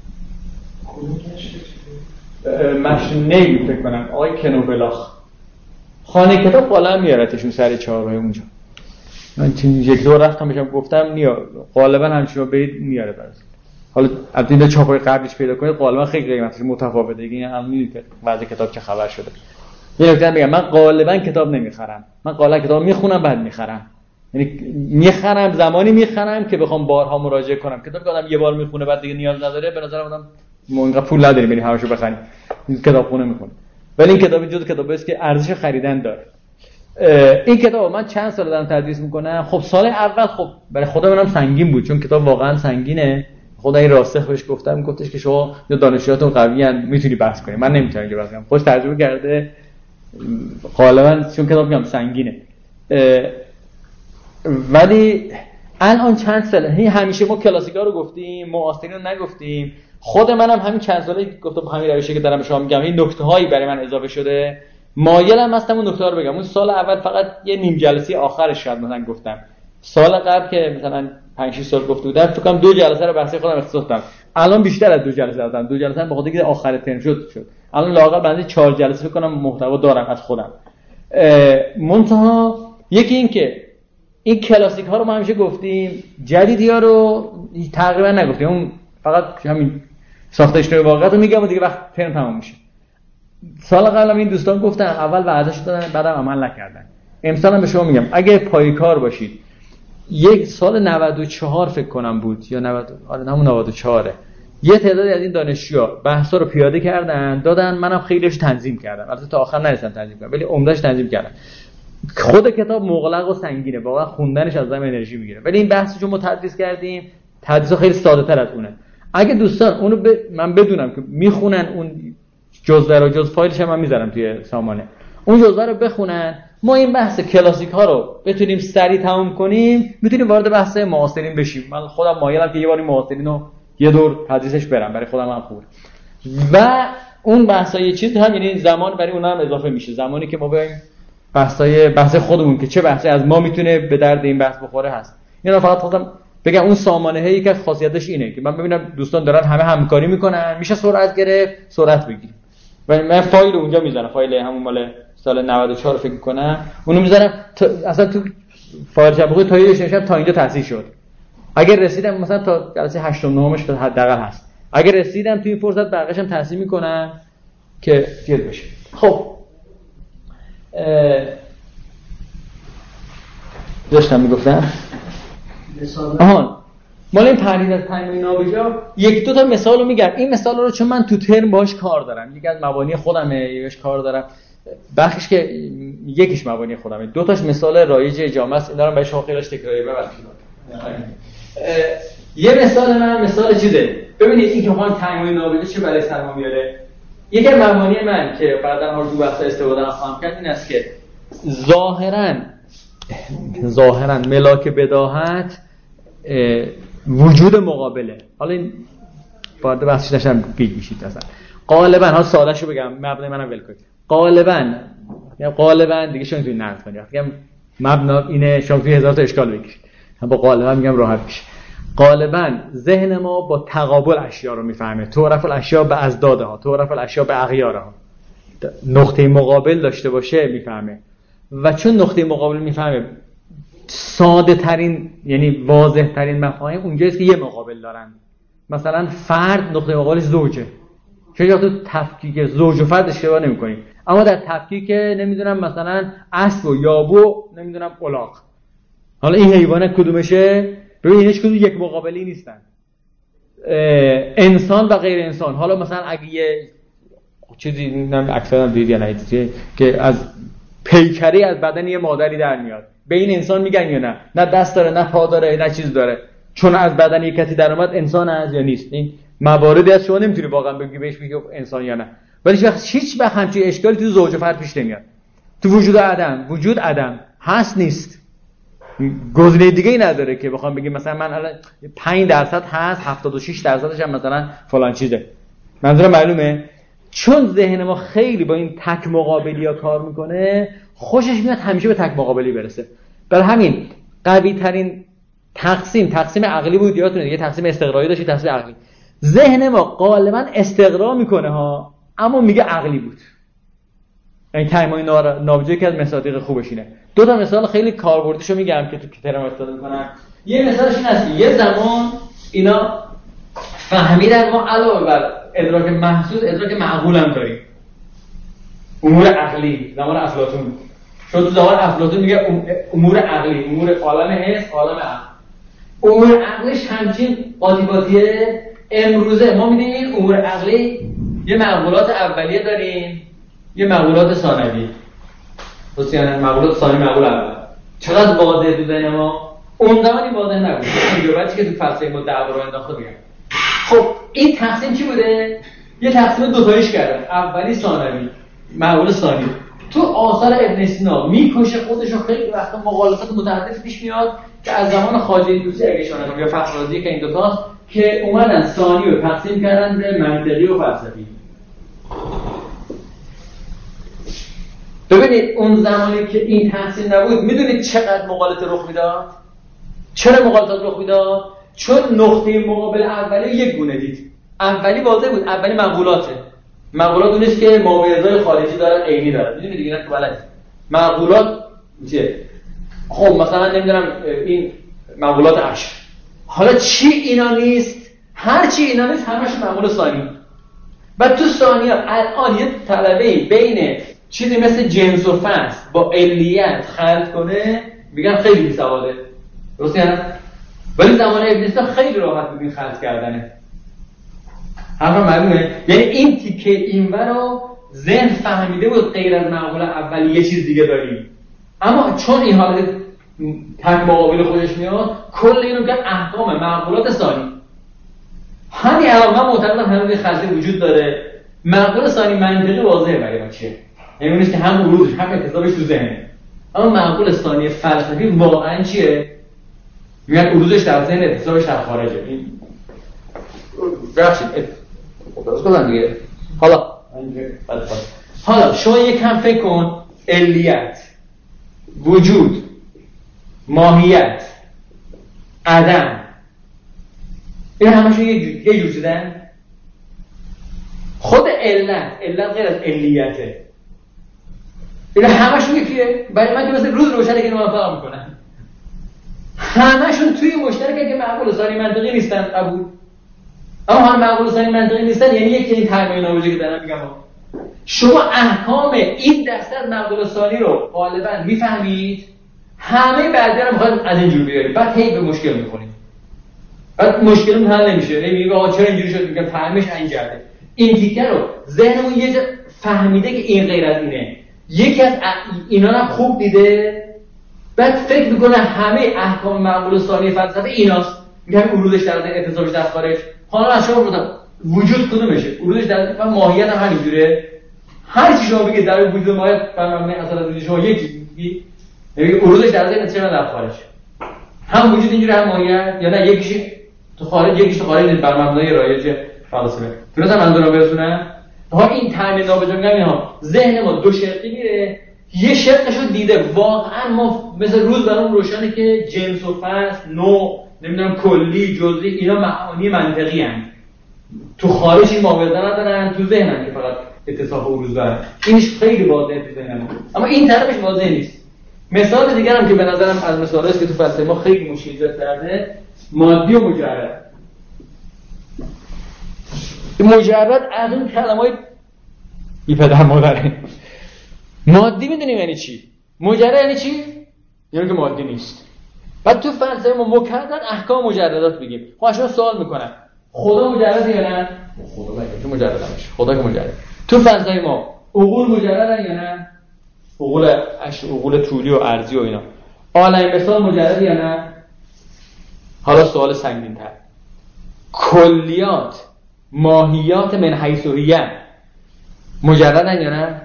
مشنی فکر کنم آقای کنوبلاخ خانه کتاب غالبا میارتشون سر چهارراه اونجا. من یک دو رفتم بهشم گفتم غالبا همچین رو برید میاره براتون. حالا البته این چاپای قبلش پیدا کنید غالبا خیلی قیمتش متفاوته. دیگه هم می‌بینید که بعضی کتاب چه خبر شده. یه نکته بگم من غالبا کتاب نمیخرم. من غالبا کتاب میخونم بعد میخرم. یعنی میخرم زمانی میخرم که بخوام بارها مراجعه کنم. کتاب که آدم یه بار میخونه بعد دیگه نیاز نداره به نظرم آدم اینقدر پول نداریم بریم همشو بخریم. کتابخونه میخونه. ولی این کتاب جزو کتابی است که ارزش خریدن داره. این کتاب من چند سال دارم تدریس میکنم. خب سال اول خب برای خودم منم سنگین بود چون کتاب واقعا سنگینه. خدای راسخ بهش گفتش که شما دانشجویاتون قویان میتونی بحث کنی. من نمیتونم که بحث کنم. خودش تجربه کرده غالبا چون کتاب میگم سنگینه. ولی الان چند ساله همیشه ما کلاسیکا رو گفتیم معاصرین رو نگفتیم. خود منم همین چند ساله گفتم همین روشی که دارم به شما میگم این نکته‌هایی برای من اضافه شده. مایلم هستم اون نکته‌ها رو بگم. اون سال اول فقط یه نیم جلسه آخرش شاید مثلا گفتم. سال قبل که مثلا 5-6 سال گفته بودم فکر کنم 2 جلسه رو بحث خودم اختصاص دادم. الان بیشتر از 2 جلسه دادم. 2 جلسه به خاطر اینکه آخر ترم شد. الان لااقل بنده 4 جلسه فکر کنم محتوا دارم از خودم. منتها یکی این که این کلاسیک ها رو ما همیشه گفتیم جدیدی ها رو تقریبا نگفتیم. اون فقط همین ساخت اجتماعی واقعیت رو میگم و دیگه وقت ترم تمام میشه. سال قبلم این دوستان گفتن اول وعده‌اش دادن بعدم عمل نکردن. امسال هم به شما میگم اگه پایکار باشید یک سال 94 فکر کنم بود یا 90 آره همون 94 یه تعدادی از این دانشجوها بحثا رو پیاده کردن دادن. منم خیلیش تنظیم کردم. البته تا آخر نرسیدم تنظیم کنم ولی عمده‌اش تنظیم کردم. خود کتاب مغلق و سنگینه واقعا خوندنش از آدم انرژی میگیره. ولی این بحثو چون ما تدریس کردیم تدریس خیلی ساده‌تر از اونه. اگه دوستان اونو من بدونم که میخونن اون جزوه رو جز فایلش من میذارم توی سامانه اون جزوه رو بخونن ما این بحث کلاسیک ها رو بتونیم سریع تموم کنیم میتونیم وارد بحث معاصرین بشیم. من خودم مایلم که یه باری معاصرین رو یه دور تدریسش برم برای خودم هم خوبه و اون بحثای چیز هم یعنی زمان برای اونها هم اضافه میشه. زمانی که ما بیایم بحث خودمون که چه بحثی از ما میتونه به درد این بحث بخوره هست. اینا فقط خودم بگم اون سامانه هایی که خاصیتش اینه که من ببینم دوستان دارن همه همکاری میکنن میشه سرعت گرفت سرعت بگیریم. و من فایل اونجا میذارم فایل همون مال سال 94 فکر کنم اونو میذارم اصلا تو فایل شبکه تا یه شب تا اینجا تأسیس شد. اگر رسیدم مثلا تا جلسه 8 9 تا حداقل هست. اگر رسیدم تو این فرصت بقیه‌اش هم تأسیس میکنم که چیز بشه. خب داشتم میگفتم مال این پرهیز از تایمای نابجا یک دو تا مثال رو میگم. این مثال رو چون من تو ترم باهاش کار دارم، یکی از مبانی خودمه، یکیش کار دارم، بخشش که یکیش مبانی خودمه، دو تاش مثال رایج جامعه است. اینا رو برای شما خیلیش تکراری ببخشید. یه مثال من مثال چیزه. ببینید این که خودم تایمای نابجا چه برای سرما میاره. یکی از مبانی من که بعداً ها رو تو بحث استفاده خواهم کرد این است که ظاهراً ملاک بداهت وجود مقابله. حالا این وارد بحثش نشم گیج میشید اصلا. غالبا ها سادهشو بگم، مبنای منم ول کنید. غالبا دیگه شما توی نقد کنید. میگم مبنا اینه، شما توی هزار تا اشکال بگیرید. من با غالبا میگم راحت میشه. غالبا ذهن ما با تقابل اشیا رو میفهمه. تعرف الاشیا به ازدادها، تعرف الاشیا به اغیارها. نقطه مقابل داشته باشه میفهمه. و چون نقطه مقابل میفهمه، ساده ترین یعنی واضح ترین مفاهیم اونجاست که یه مقابل دارن. مثلا فرد نقطه مقابلش زوجه. چون تو تفکیک زوج و فرد اشتباه نمی‌کنی، اما در تفکیک نمیدونم مثلا اسب و یابو نمیدونم الاغ، حالا این حیوانات کدومشه؟ ببین اینش کدوم یک مقابلی نیستن. انسان و غیر انسان، حالا مثلا اگه یه چیزی نمیدونم اکثرا دیدید یا ندیدید که از پیکری از بدن یه مادری در میاد، به این انسان میگن یا نه؟ نه دست داره، نه پا داره، نه چیز داره، چون از بدن یک کسی در اومد انسان از یا نیست. این مواردی از شما نمیتونی واقعا بگی بهش میگه انسان یا نه. ولی هیچ وقت همچین اشکالی تو زوج و فرد پیش نمیاد. تو وجود عدم هست نیست، گزینه دیگه ای نداره که بخوام بگیم مثلا من الان 5% هست، 76%ش هم مثلا فلان چیزه. منظورم معلومه؟ چون ذهن ما خیلی با این تک مقابلیا کار میکنه، خوشش میاد همیشه به تک مقابلی برسه. برای همین قوی ترین تقسیم عقلی بود. یادتونه یه تقسیم استقرایی داشت، تقسیم عقلی. ذهن ما غالبا استقرا میکنه ها، اما میگه عقلی بود. این تایمای نابجا که از مصادیق خوبش اینه. دو تا مثال خیلی کاربردیشو میگم که تو کتابم استفاده میکنم. یه مثالش این است که یه زمان اینا فهمیدن ما علاوه بر ادراک محسوس ادراک معقول هم داریم. امور عقلی زمان افلاطون، چون تو زمان افلاطون میگه امور عقلی، امور عالم حس، عالم عقل. امور عقلیش همچین قاطی امروزه ما میدونیم این امور عقلی یه معقولات اولیه داریم، یه معقولات ثانویه. یعنی معقولات ثانوی، معقول اول. چقدر واضحه تو ذهن ما؟ اون زمان این واضح نبود. اینجوری که تو فلسفه ما دعوا رو انداخته میگن. خب این تقسیم چی بوده؟ یه تقسیم دو تاییش کردن، اولی ثانوی، معقول ثانی. تو آثار ابن سینا میکشه خودشو، خیلی وقتا مغالطات متعدد پیش میاد که از زمان خواجه طوسی اگه شما یا فخررازی که این دو تاست که اومدن ثانی رو تقسیم کردن به منطقی و فلسفی. ببینید اون زمانی که این تقسیم نبود، میدونید چقدر مغالطه رخ میداد؟ چرا مغالطات رخ میداد؟ چون نقطه مقابل اولی یک گونه دید. اولی واضح بود، اولی معقولاته. معقولات اونیست که ماویزهای خارجی دارن، عینی دارن. میدونید دیگه نه تو بلد. معقولات چیه؟ خب مثلا نمیدونم این معقولات عشر. حالا چی اینا نیست؟ هر چی اینا نیست همش معقول ثانی. بعد تو ثانیه الان یه طلبه بین چیزی مثل جنس و فصل با علیت خلط کنه، میگن خیلی بی‌سواده. درسته؟ ولی زمان ابن سینا خیلی راحت بود این خلط کردنه. همه معلومه؟ یعنی این تیکه اینور رو ذهن فهمیده بود غیر از معقول اولی یه چیز دیگه داریم، اما چون این حالت تک مقابل خودش میاد کل اینو که احکام معقولات ثانی. همین الان من معتقدم همین خلطی وجود داره. معقول ثانی منطقی واضحه برای ما چیه؟ یعنی اونیست که هم عروضش هم اتصابش تو ذهنه. اما معقول ثانی فلسفی واقعا چیه؟ میگن عروضش در ذهن، اتصابش در خارجه. این بخشید درست کنم دیگه. حالا شما یکم فکر کن، علیت، وجود، ماهیت، عدم، این همشون یه جور شدن. خود علت غیر از علیته. این همشون یکیه. برای من که مثل روز روشنه که نوافق میکنن. همشون توی مشترکه که معقول ثانی منطقی نیستن. قبول. اما هم معقول ثانی منطقی نیستن، یعنی یکی این تایمای نابجا که دارم میگم. شما احکام این دسته از معقول ثانی رو غالبا میفهمید، همه بعدی رو میخواید از اینجور بیارید، بعد هی به مشکل میخورید. بعد مشکلمون حل نمیشه. میگه آقا چرا اینجوری شد؟ میگم فهمش اینجوریه. این تیکه رو ذهنمون یه جا فهمیده که این غیر از اینه. یکی از اینا هم خوب دیده، بعد فکر میکنه همه احکام معقول ثانی فلسفه ایناست. میگم ورودش در ذهن، اتصابش در خارج. حالا از شما بودم وجود کدومشه؟ ورودش در ذهن، ماهیت هم همینجوره. هر چی شما بگید در وجود ماهیت فرمان اصلا وجود شما یکی میگه ورودش در ذهن چرا در خارج؟ هم وجود اینجوره هم ماهیت، یا نه یکیش تو خارج یکیش تو خارج بر مبنای رایج فلسفه. درست منظورم برسونم؟ تا این تعمید نابجا میگم اینا ذهن ما دو شقی میره، یه شقشو دیده واقعا ما مثل روز برام روشنه که جنس و فصل، نوع، نمیدونم کلی، جزئی، اینا معانی منطقی هستند. تو خارج این معادله ندارن، تو ذهنن که فقط اتصاف و عروض دارن. اینش خیلی واضحه تو ذهنم، اما این طرفش واضح نیست. مثال دیگه هم که به نظرم از مثالایی که تو فلسفه ما خیلی مشکل کرده، مادی و مجرد. مجرد از اون کلمه‌های بی پدر مادره. مادی میدونیم یعنی چی؟ مجرد یعنی چی؟ یعنی که مادی نیست. بعد تو فلسفه ما مکررن احکام مجردات بگیم. خب اشون سوال میکنن خدا مجرده یا نه؟ خدا بگه تو مجرد نمیشه. خدا که مجرد. تو فلسفه ما عقول مجردن یا نه؟ عقول طولی و عرضی و اینا. عالم مثال مجرد یا نه؟ حالا سوال سنگین‌تر. کلیات، ماهیات من حیث هیه مجردن یا نه؟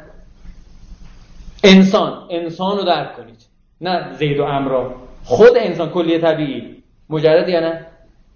انسان رو درک کنید، نه زید و عمرو. خود انسان کلیه طبیعی مجرد یا نه؟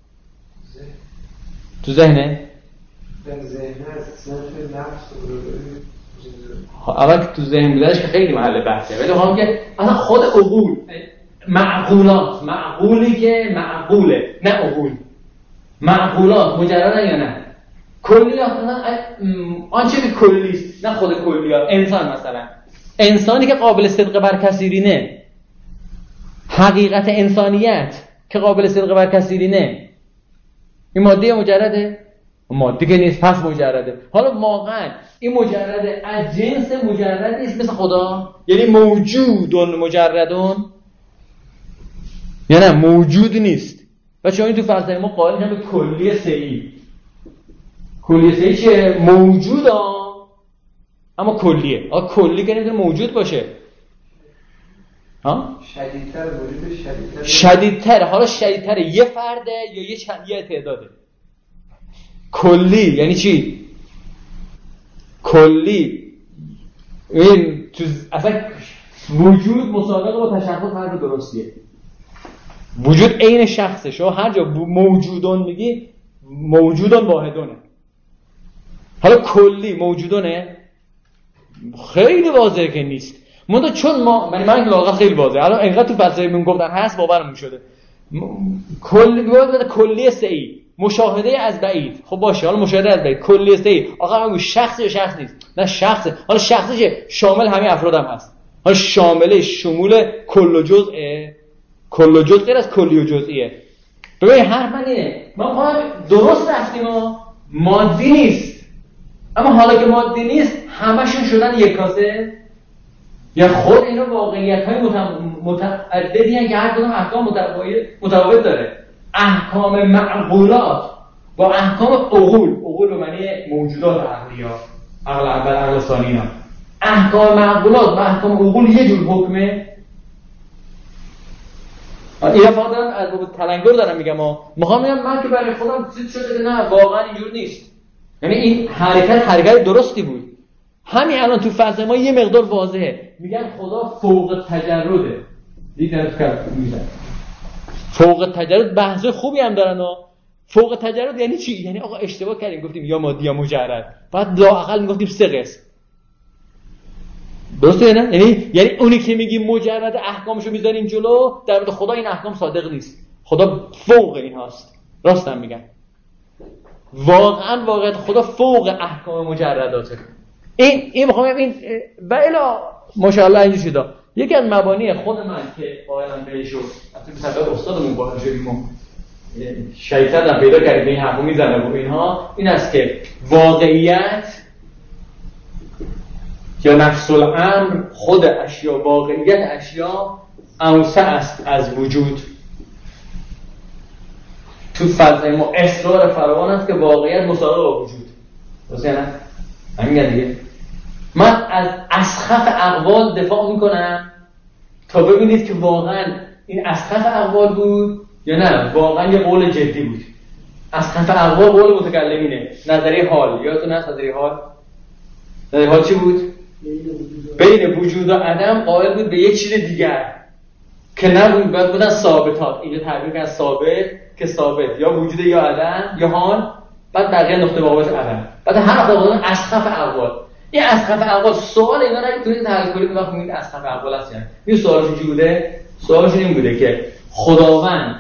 تو ذهنه؟ در ذهن هست، ذهن نفس رو اول که تو ذهن بودنش که خیلی محل بحثه، ولی هم که اصلا خود عقول، معقولات، معقولی که معقوله، نه عقول، معقولات مجردن یا نه؟ کلیات آنچه که کلیست، نه خود کلیات. انسان مثلا، انسانی که قابل صدق بر کثیری نه، حقیقت انسانیت که قابل صدق بر کثیری نه، این مادی مجرده؟ مادی که نیست، پس مجرده. حالا واقعا این مجرده از جنس مجرد نیست مثل خدا؟ یعنی موجودون مجردون یا نه موجود نیست؟ و چون این تو فلسفه ما قائل هم به کلی سه‌ای. کلی سه‌ای چیه؟ موجوده اما کلیه. کلی که نمیتونه موجود باشه. شدیدتر موجود شدیدتر. حالا شدیدتر یه فرده یا یه تعداده. کلی یعنی چی؟ کلی این تو اصلا وجود مسابقه با تشخص فرد درستیه. وجود عین شخصه. شما هر جا موجودون میگی موجودون واحدونه. حالا کلی موجودونه خیلی واضحه که نیست. منتها چون من لاغت خیلی واضحه. الان اینقدر تو فلسفه میگفتن هست باورمون شده. کلی سه‌ای، مشاهده از بعید. خب باشه، حالا مشاهده از بعید، کلی سه‌ای. آقا من شخص یا شخص نیست؟ نه شخصه. حالا شخصی شامل همه افراد هم هست. حالا شمول کل و جزئه. کل و جزء غیر از کلی و جزئیه. ببین حرف من اینه، ما خواهم درست رفتیم مادی نیست. اما حالا که مادی نیست همشون شدن یک کاسه. یا خود اینا واقعیت‌های متعددی هستند که هر کدوم احکام متفاوت داره. احکام معقولات با احکام عقول به معنی موجودات عقلیه، عقل اول، عقل ثانی اینا. احکام معقولات و احکام عقول یه جور حکمه. اینا فقط دارم از تلنگر دارم میگم. میخوام بگم من که برای خودم چیز شده نه واقعا اینجور نیست. یعنی این حرکت درستی بود. همین الان تو فلسفه ما یه مقدار واضحه. میگن خدا فوق تجرده. دیدن میگن فوق تجرد بحث خوبی هم دارن. فوق تجرد یعنی چی؟ یعنی آقا اشتباه کردیم گفتیم یا مادی یا مجرد. بعد لااقل میگفتیم 3 قسم. درسته نه؟ یعنی اونی که میگی مجرد احکامشو میذاریم جلو، در مورد خدا این احکام صادق نیست. خدا فوق این هاست. راستم میگن. واقعا خدا فوق احکام مجرداته. این میخوام این و الا ماشاءالله اینجوری شده. یکی از مبانی خود من که قائلم بهش رو اصلا طبق استادمون بالا شدیم و شیطان پیدا کردیم به این حرفو میزنه و اینها، این است که واقعیت یا نفس الامر، خود اشیا، واقعیت اشیا اوسع است از وجود. تو فضای ما اصرار فراوان است که واقعیت مساوی با وجود. درسته نه؟ همین دیگه. من از اسخف اقوال دفاع میکنم تا ببینید که واقعا این اسخف اقوال بود یا نه واقعا یه قول جدی بود. اسخف اقوال قول متکلمینه. نظریه حال، یادتون هست نظریه حال چی بود؟ بین وجود و عدم قائل بود به یک چیز دیگر که نبود، باید بودن ثابتات. اینجا تعبیر کردن ثابت که ثابت یا وجود یا عدم یا حال، بعد بقیه نقطه واقعیت عدم، بعد هر واقعا اسخف اقوال. این اسخف اقوال سوال اینا رو توی حل کنید وقتی میگید اسخف اقوال هست. یعنی این سوالش چی بوده؟ سوالش این بوده که خداوند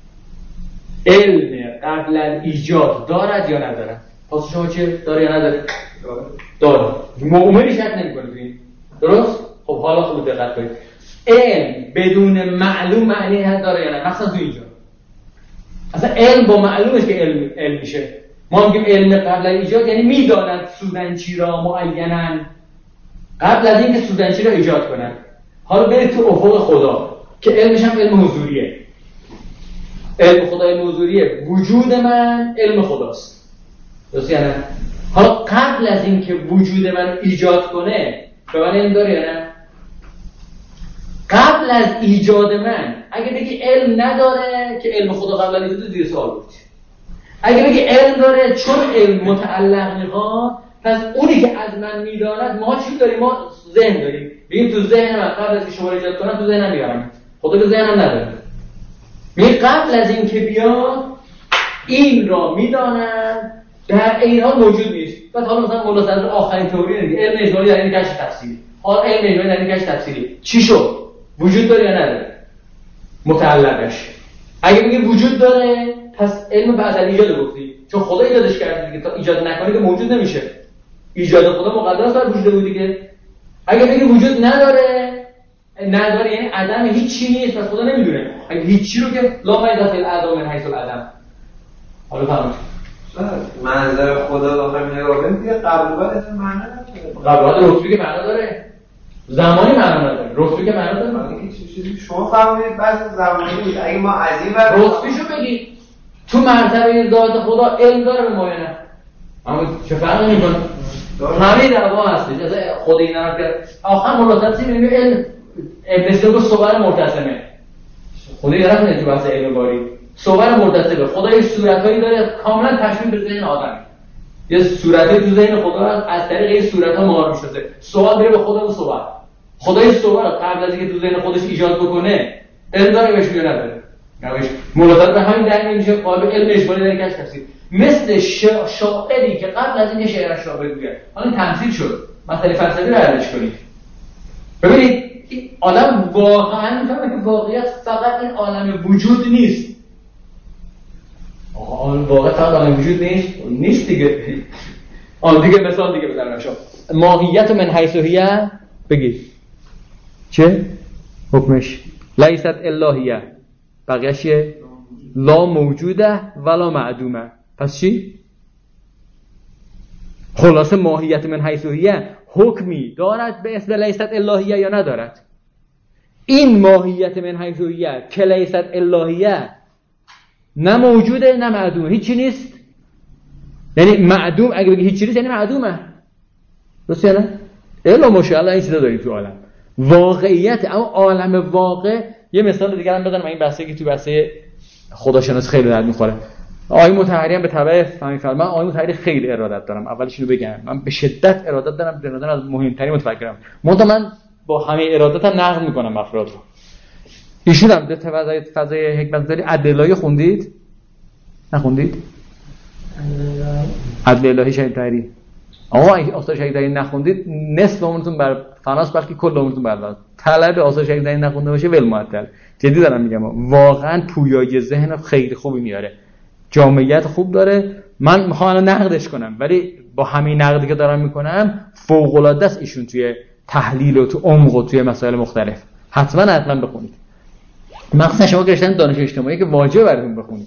علم قبل از ایجاد دارد یا ندارد؟ پس شما چه؟ داره یا نداره؟ داره. مؤمنی شک نمی‌کنه ببین. درست؟ خب حالا خوب دقت کنید. علم بدون معلوم معنی هست داره یا نه؟ مثلا تو اینجا اصلا علم با معلومه که علم میشه. ما میگیم علم قبل از ایجاد یعنی میداند سودنچی را معیناً قبل از اینکه سودنچی را ایجاد کنن. حالا برید تو افق خدا که علمش هم علم حضوریه. علم خدا علم حضوریه. وجود من علم خداست. درسته یا نه؟ حالا قبل از اینکه وجود من ایجاد کنه به من علم داره یا نه؟ قبل از ایجاد من اگه بگی علم نداره که علم خدا قبل از ایجاد زیر سوال بود. اگه بگی علم داره چون علم متعلق میخواد، پس اونی که از من میداند ما چی داریم؟ ما ذهن داریم. بگیم تو ذهن من قبل از که شما ایجاد کنم تو ذهنم میارم. خدا که ذهنم نداره. میگه قبل از این که بیاد این را میدانم در این حال موجود نیست. بعد حالا مثلا مولا صدر آخرین تئوری دیگه علم اجمالی در این کشف تفسیری. حالا علم اجمالی در این کشف تفسیری چی شد؟ وجود داره یا نداره؟ متعلقش. اگه میگه وجود داره پس علم بعد از ایجاد گفتی، چون خدا ایجادش کرده دیگه. تا ایجاد نکنه که موجود نمیشه. ایجاد خدا مقدر است بر وجود بود دیگه. اگه بگه وجود نداره یعنی عدم هیچی نیست، پس خدا نمیدونه. اگه هیچی رو که لا مایدات العدم من حیث العدم. حالا فهمید منظر خدا داخل نگاه کنید دیگه قبل بعد اصلا معنی نداره. قبل بعد رتبه که معنا داره، زمانی معنا نداره. رتبه که معنا داره. شما فهمید بعضی زمانی بود. اگه ما از این ور رتبهشو بگید تو مرتبه ذات خدا علم داره به ما یا نه؟ اما چه فرقی میکنه؟ همین دعوا هستش. از خود اینا رو که آخر ملاطفی میگه علم ابن صور مرتسمه. خدا یاد کنید تو بحث علم باری صور مرتسمه. خدا یه صورتایی داره کاملا تشبیه به ذهن آدم. یه صورتی تو ذهن خدا از طریق این صورت‌ها مهار می‌شده. سوال میره به خدا و صور. خدای صور قبل از اینکه تو ذهن خودش ایجاد بکنه علم داره بهش یا نداره؟ نباشه. ملاطفه به همین دلیل میشه قابل علم اجمالی در کشف تفسیر. مثل شاعری که قبل از اینکه شعرش را بگوید حالا تمثیل شد مسئله فلسفی رو حلش کنید. ببینید این عالم واقعا میفهمه که واقعیت فقط این عالم وجود نیست. واقعا فقط عالم وجود نیست دیگه. دیگه مثال دیگه بزنم شما. ماهیت من حیث هیه بگید چه؟ حکمش لیست الهیه بقیه‌اش لا موجوده ولا معدومه. پس چی؟ خلاصه ماهیت من حیث هیه حکمی دارد به اسم لیست الهیه یا ندارد؟ این ماهیت من حیث هیه که لیست الهیه نه موجوده نه معدومه، هیچی نیست. یعنی معدوم اگه بگی هیچی نیست یعنی معدومه. درسته نه؟ الا ماشاءالله این چیزا داریم تو عالم. واقعیت اما عالم واقع. یه مثال دیگه هم بزنم. این بحثی که تو بحث خداشناسی خیلی درد میخوره. آقای مطهری هم به تبع فهمی فرمان. آقای مطهری خیلی ارادت دارم. اولش اینو بگم من به شدت ارادت دارم. به نظر از مهمترین متفکرم. من با همه ارادتم نقد میکنم افراد رو. ایشون هم در فضای حکمت داری عدل الهی خوندید؟ نخوندید؟ عدل الهی شهید طاهری. آقا اگه آثار شهید طاهری نخوندید نصف عمرتون بر فناست بلکه کل عمرتون بر طلب آثار شهید طاهری نخونده باشه ول معطل. جدی دارم میگم واقعا پویایی ذهن خیلی خوبی میاره. جامعیت خوب داره. من میخوام الان نقدش کنم ولی با همین نقدی که دارم میکنم فوق العاده است ایشون توی تحلیل و تو عمق و توی مسائل مختلف. حتما بخونید. مخصوصا شما که رشته دانش اجتماعی که واجبه براتون بخونید.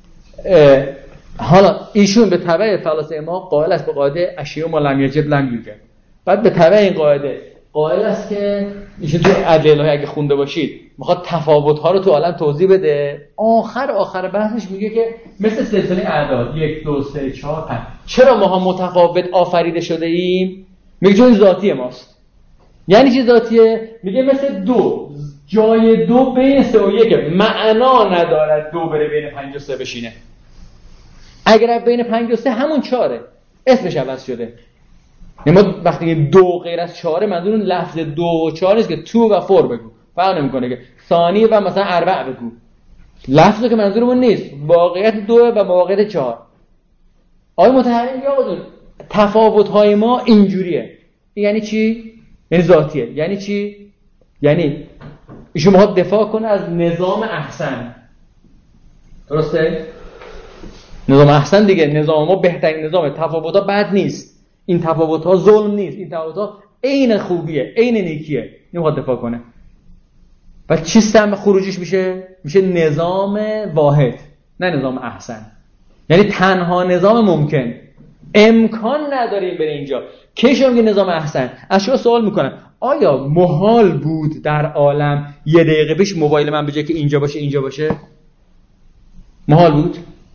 حالا ایشون به تبع فلاسفه ما قائل است به قاعده اشیاء ما لم یجب لم یوجد. بعد به تبع این قاعده قائل است که ایشون تو ادله اگه خونده باشید میخواد تفاوت‌ها رو تو عالم توضیح بده. آخر بحثش میگه که مثل سلسله اعداد 1 2 3 4 5 چرا ماها متفاوت آفریده شده ایم؟ میگه چون ذاتی ماست. یعنی چی ذاتیه؟ میگه مثل 2 جای 2 بین 3 و 1 معنا ندارد 2 بره بین 5 و 3 بشینه. اگر بین 5 و 3 همون 4 اسمش عوض شده. ما وقتی 2 غیر از 4 منظور اون لفظ 2 و 4 نیست که 2 و 4 بگو، فرق نمیکنه که ثانی و مثلا اربع بگو، لفظی که منظورمون نیست، واقعیت 2 و واقعیت 4. آقای مطهری میگه آقا جون تفاوت‌های ما اینجوریه. یعنی چی؟ یعنی ذاتیه. یعنی چی؟ یعنی ایشون میخواد دفاع کنه از نظام احسن. درسته؟ نظام احسن دیگه، نظام ما بهترین نظامه، تفاوت‌ها بد نیست، این تفاوت‌ها ظلم نیست، این تفاوت‌ها عین خوبیه، عین نیکیه. نمیخواد دفاع کنه. و چی سم خروجیش میشه نظام واحد، نه نظام احسن. یعنی تنها نظام ممکن. امکان نداریم بره اینجا. کیش میگه نظام احسن. از شما سوال میکنم آیا محال بود در عالم 1 دقیقه پیش موبایل من به جای که اینجا باشه اینجا باشه؟ محال بود؟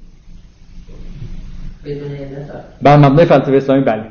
بدون علت. بر مبنای فلسفه اسلامی بله.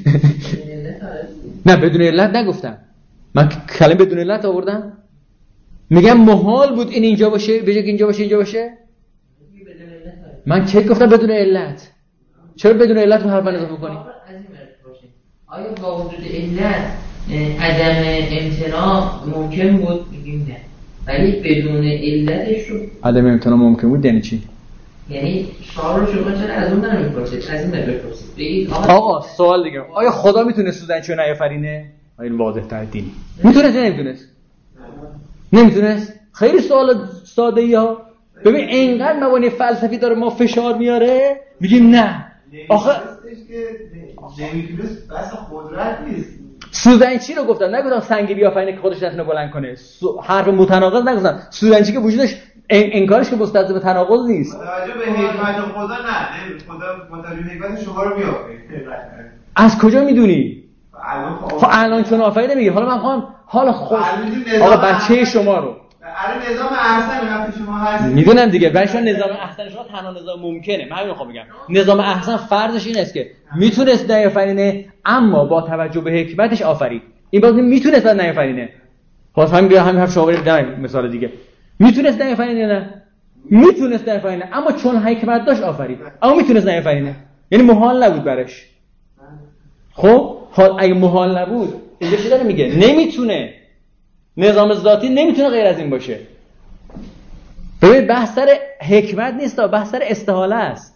نه بدون علت نگفتم. من کلمه بدون علت آوردم. میگم محال بود این اینجا باشه به جای که اینجا باشه اینجا باشه. من چه گفتم بدون علت؟ چرا بدون علت رو حرف اضافه کنی؟ آیا با وجود علت عدم امتناع ممکن بود؟ میگیم نه. ولی بدون علتش رو عدم امتناع ممکن بود یعنی چی؟ یعنی سوال رو شما چرا از اون نمیپرسید؟ از این بپرسید. بگید آقا سوال دیگه. آیا خدا میتونه سوزنچو نیافرینه؟ آیا این واضح تر دینی. میتونه یا نمیتونست؟ نمیتونست؟ خیلی سوال ساده ای ها. ببین اینقدر مبانی فلسفی داره ما فشار میاره میگیم نه. آخه نمیتونست بس قدرت نیست. سوزنچی رو گفتم، نگفتم سنگ بیافرینه که خودش نتونه بلند کنه. حرف متناقض نگفتم. سوزنچی که وجودش انکارش که مستلزم به تناقض نیست. راجع به حکمت خدا نه خدا متوجه حکمت شما رو میافرینه. از کجا میدونی؟ الان چون آفرینه میگه. حالا من میخوام حالا خود آقا بچه شما رو الان نظام احسن وقتی شما هستید میدونم دیگه، ولی شما نظام احسن شما تنها نظام ممکنه. من همین میخوام بگم نظام احسن فرضش این است که میتونست نیافرینه اما با توجه به حکمتش آفرید. این باز میتونست نیافرینه. خلاص همین حرف شما برید مثال دیگه. میتونست نیافرینه نه؟ میتونست نیافرینه اما چون حکمت داشت آفرید. اما میتونست نیافرینه. یعنی محال نبود برش. خب حال اگه محال نبود اینجا چی داره میگه؟ نمیتونه. نظام ذاتی نمیتونه غیر از این باشه. ببین بحث سر حکمت نیست، بحث سر استحاله است.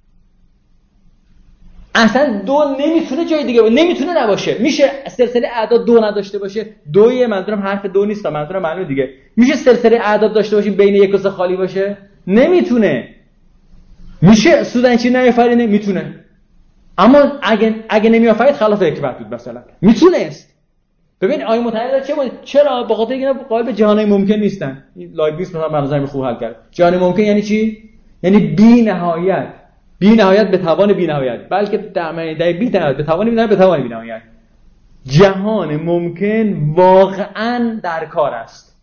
اصلا 2 نمیتونه جای دیگه باشه، نمیتونه نباشه. میشه سلسله اعداد 2 نداشته باشه؟ 2 منظورم حرف 2 نیست، منظورم معنی دیگه. میشه سلسله اعداد داشته باشیم بین 1 و 3 خالی باشه؟ نمیتونه. میشه سوزنچی نیافرینه؟ میتونه. اما اگه نمیآفرید خلاف حکمت بود مثلا. میتونست. ببین آیه متعهد چرا؟ به خاطر اینکه قائل به جهان ممکن نیستن. این لایبنیتس مثلا منظرم خوب حل کرد. جهان ممکن یعنی چی؟ یعنی بی نهایت به توان بی نهایت، بلکه در معنی بی نهایت به توان بی نهایت به توان بی نهایت. جهان ممکن واقعا در کار است.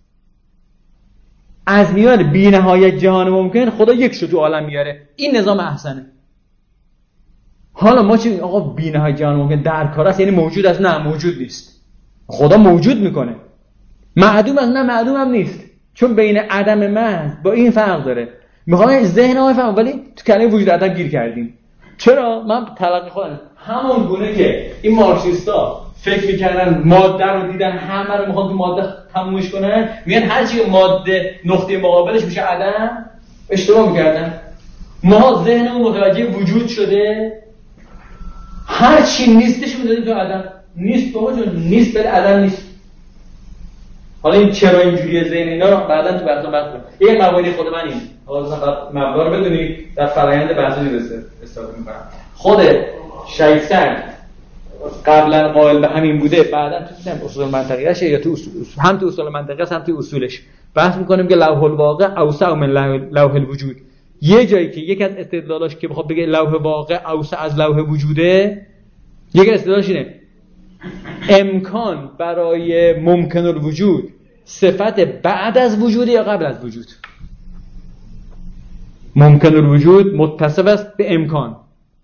از میان بی نهایت جهان ممکن خدا یک شو تو عالم میاره. این نظام احسنه. حالا ما چی آقا بی نهایت جهان ممکن در کار است یعنی موجود است؟ نه موجود نیست. خدا موجود میکنه. معدوم است؟ نه معدوم هم نیست. چون بین عدم محض با این فرق داره. میخوام ذهن ما بفهمم ولی تو کلمه وجود عدم گیر کردیم. چرا؟ من تلقی خودم همون گونه که این مارکسیستا فکر میکردن ماده رو دیدن همه رو میخوان تو ماده تمومش کنن، میگن هر چی ماده نقطه مقابلش میشه عدم. اشتباه میکردن. ما ذهنمون متوجه وجود شده هر چی نیستش میذاریم تو عدم. نیست بابا جون، نیست بل عدم نیست. حالا این چرا اینجوریه ذهن اینا رو بعداً تو بحث کنم. یه قواعد خود من این. حالا فقط مبدا رو بدونید در فرآیند بحثی استفاده می‌کنم. خود شیخ‌سر قبلا قائل به همین بوده، بعداً تو اصول منطقیه‌اش یا تو هم تو اصول منطقی هم تو اصولش بحث می‌کنیم که لوح الواقع اوسع من لوح الوجود. یه جایی که یک از استدلالاش که بخواد بگه لوح واقع اوسع از لوح وجوده، یک استدلالش اینه امکان برای ممکن الوجود صفت بعد از وجود یا قبل از وجود؟ ممکن الوجود متصف است به امکان،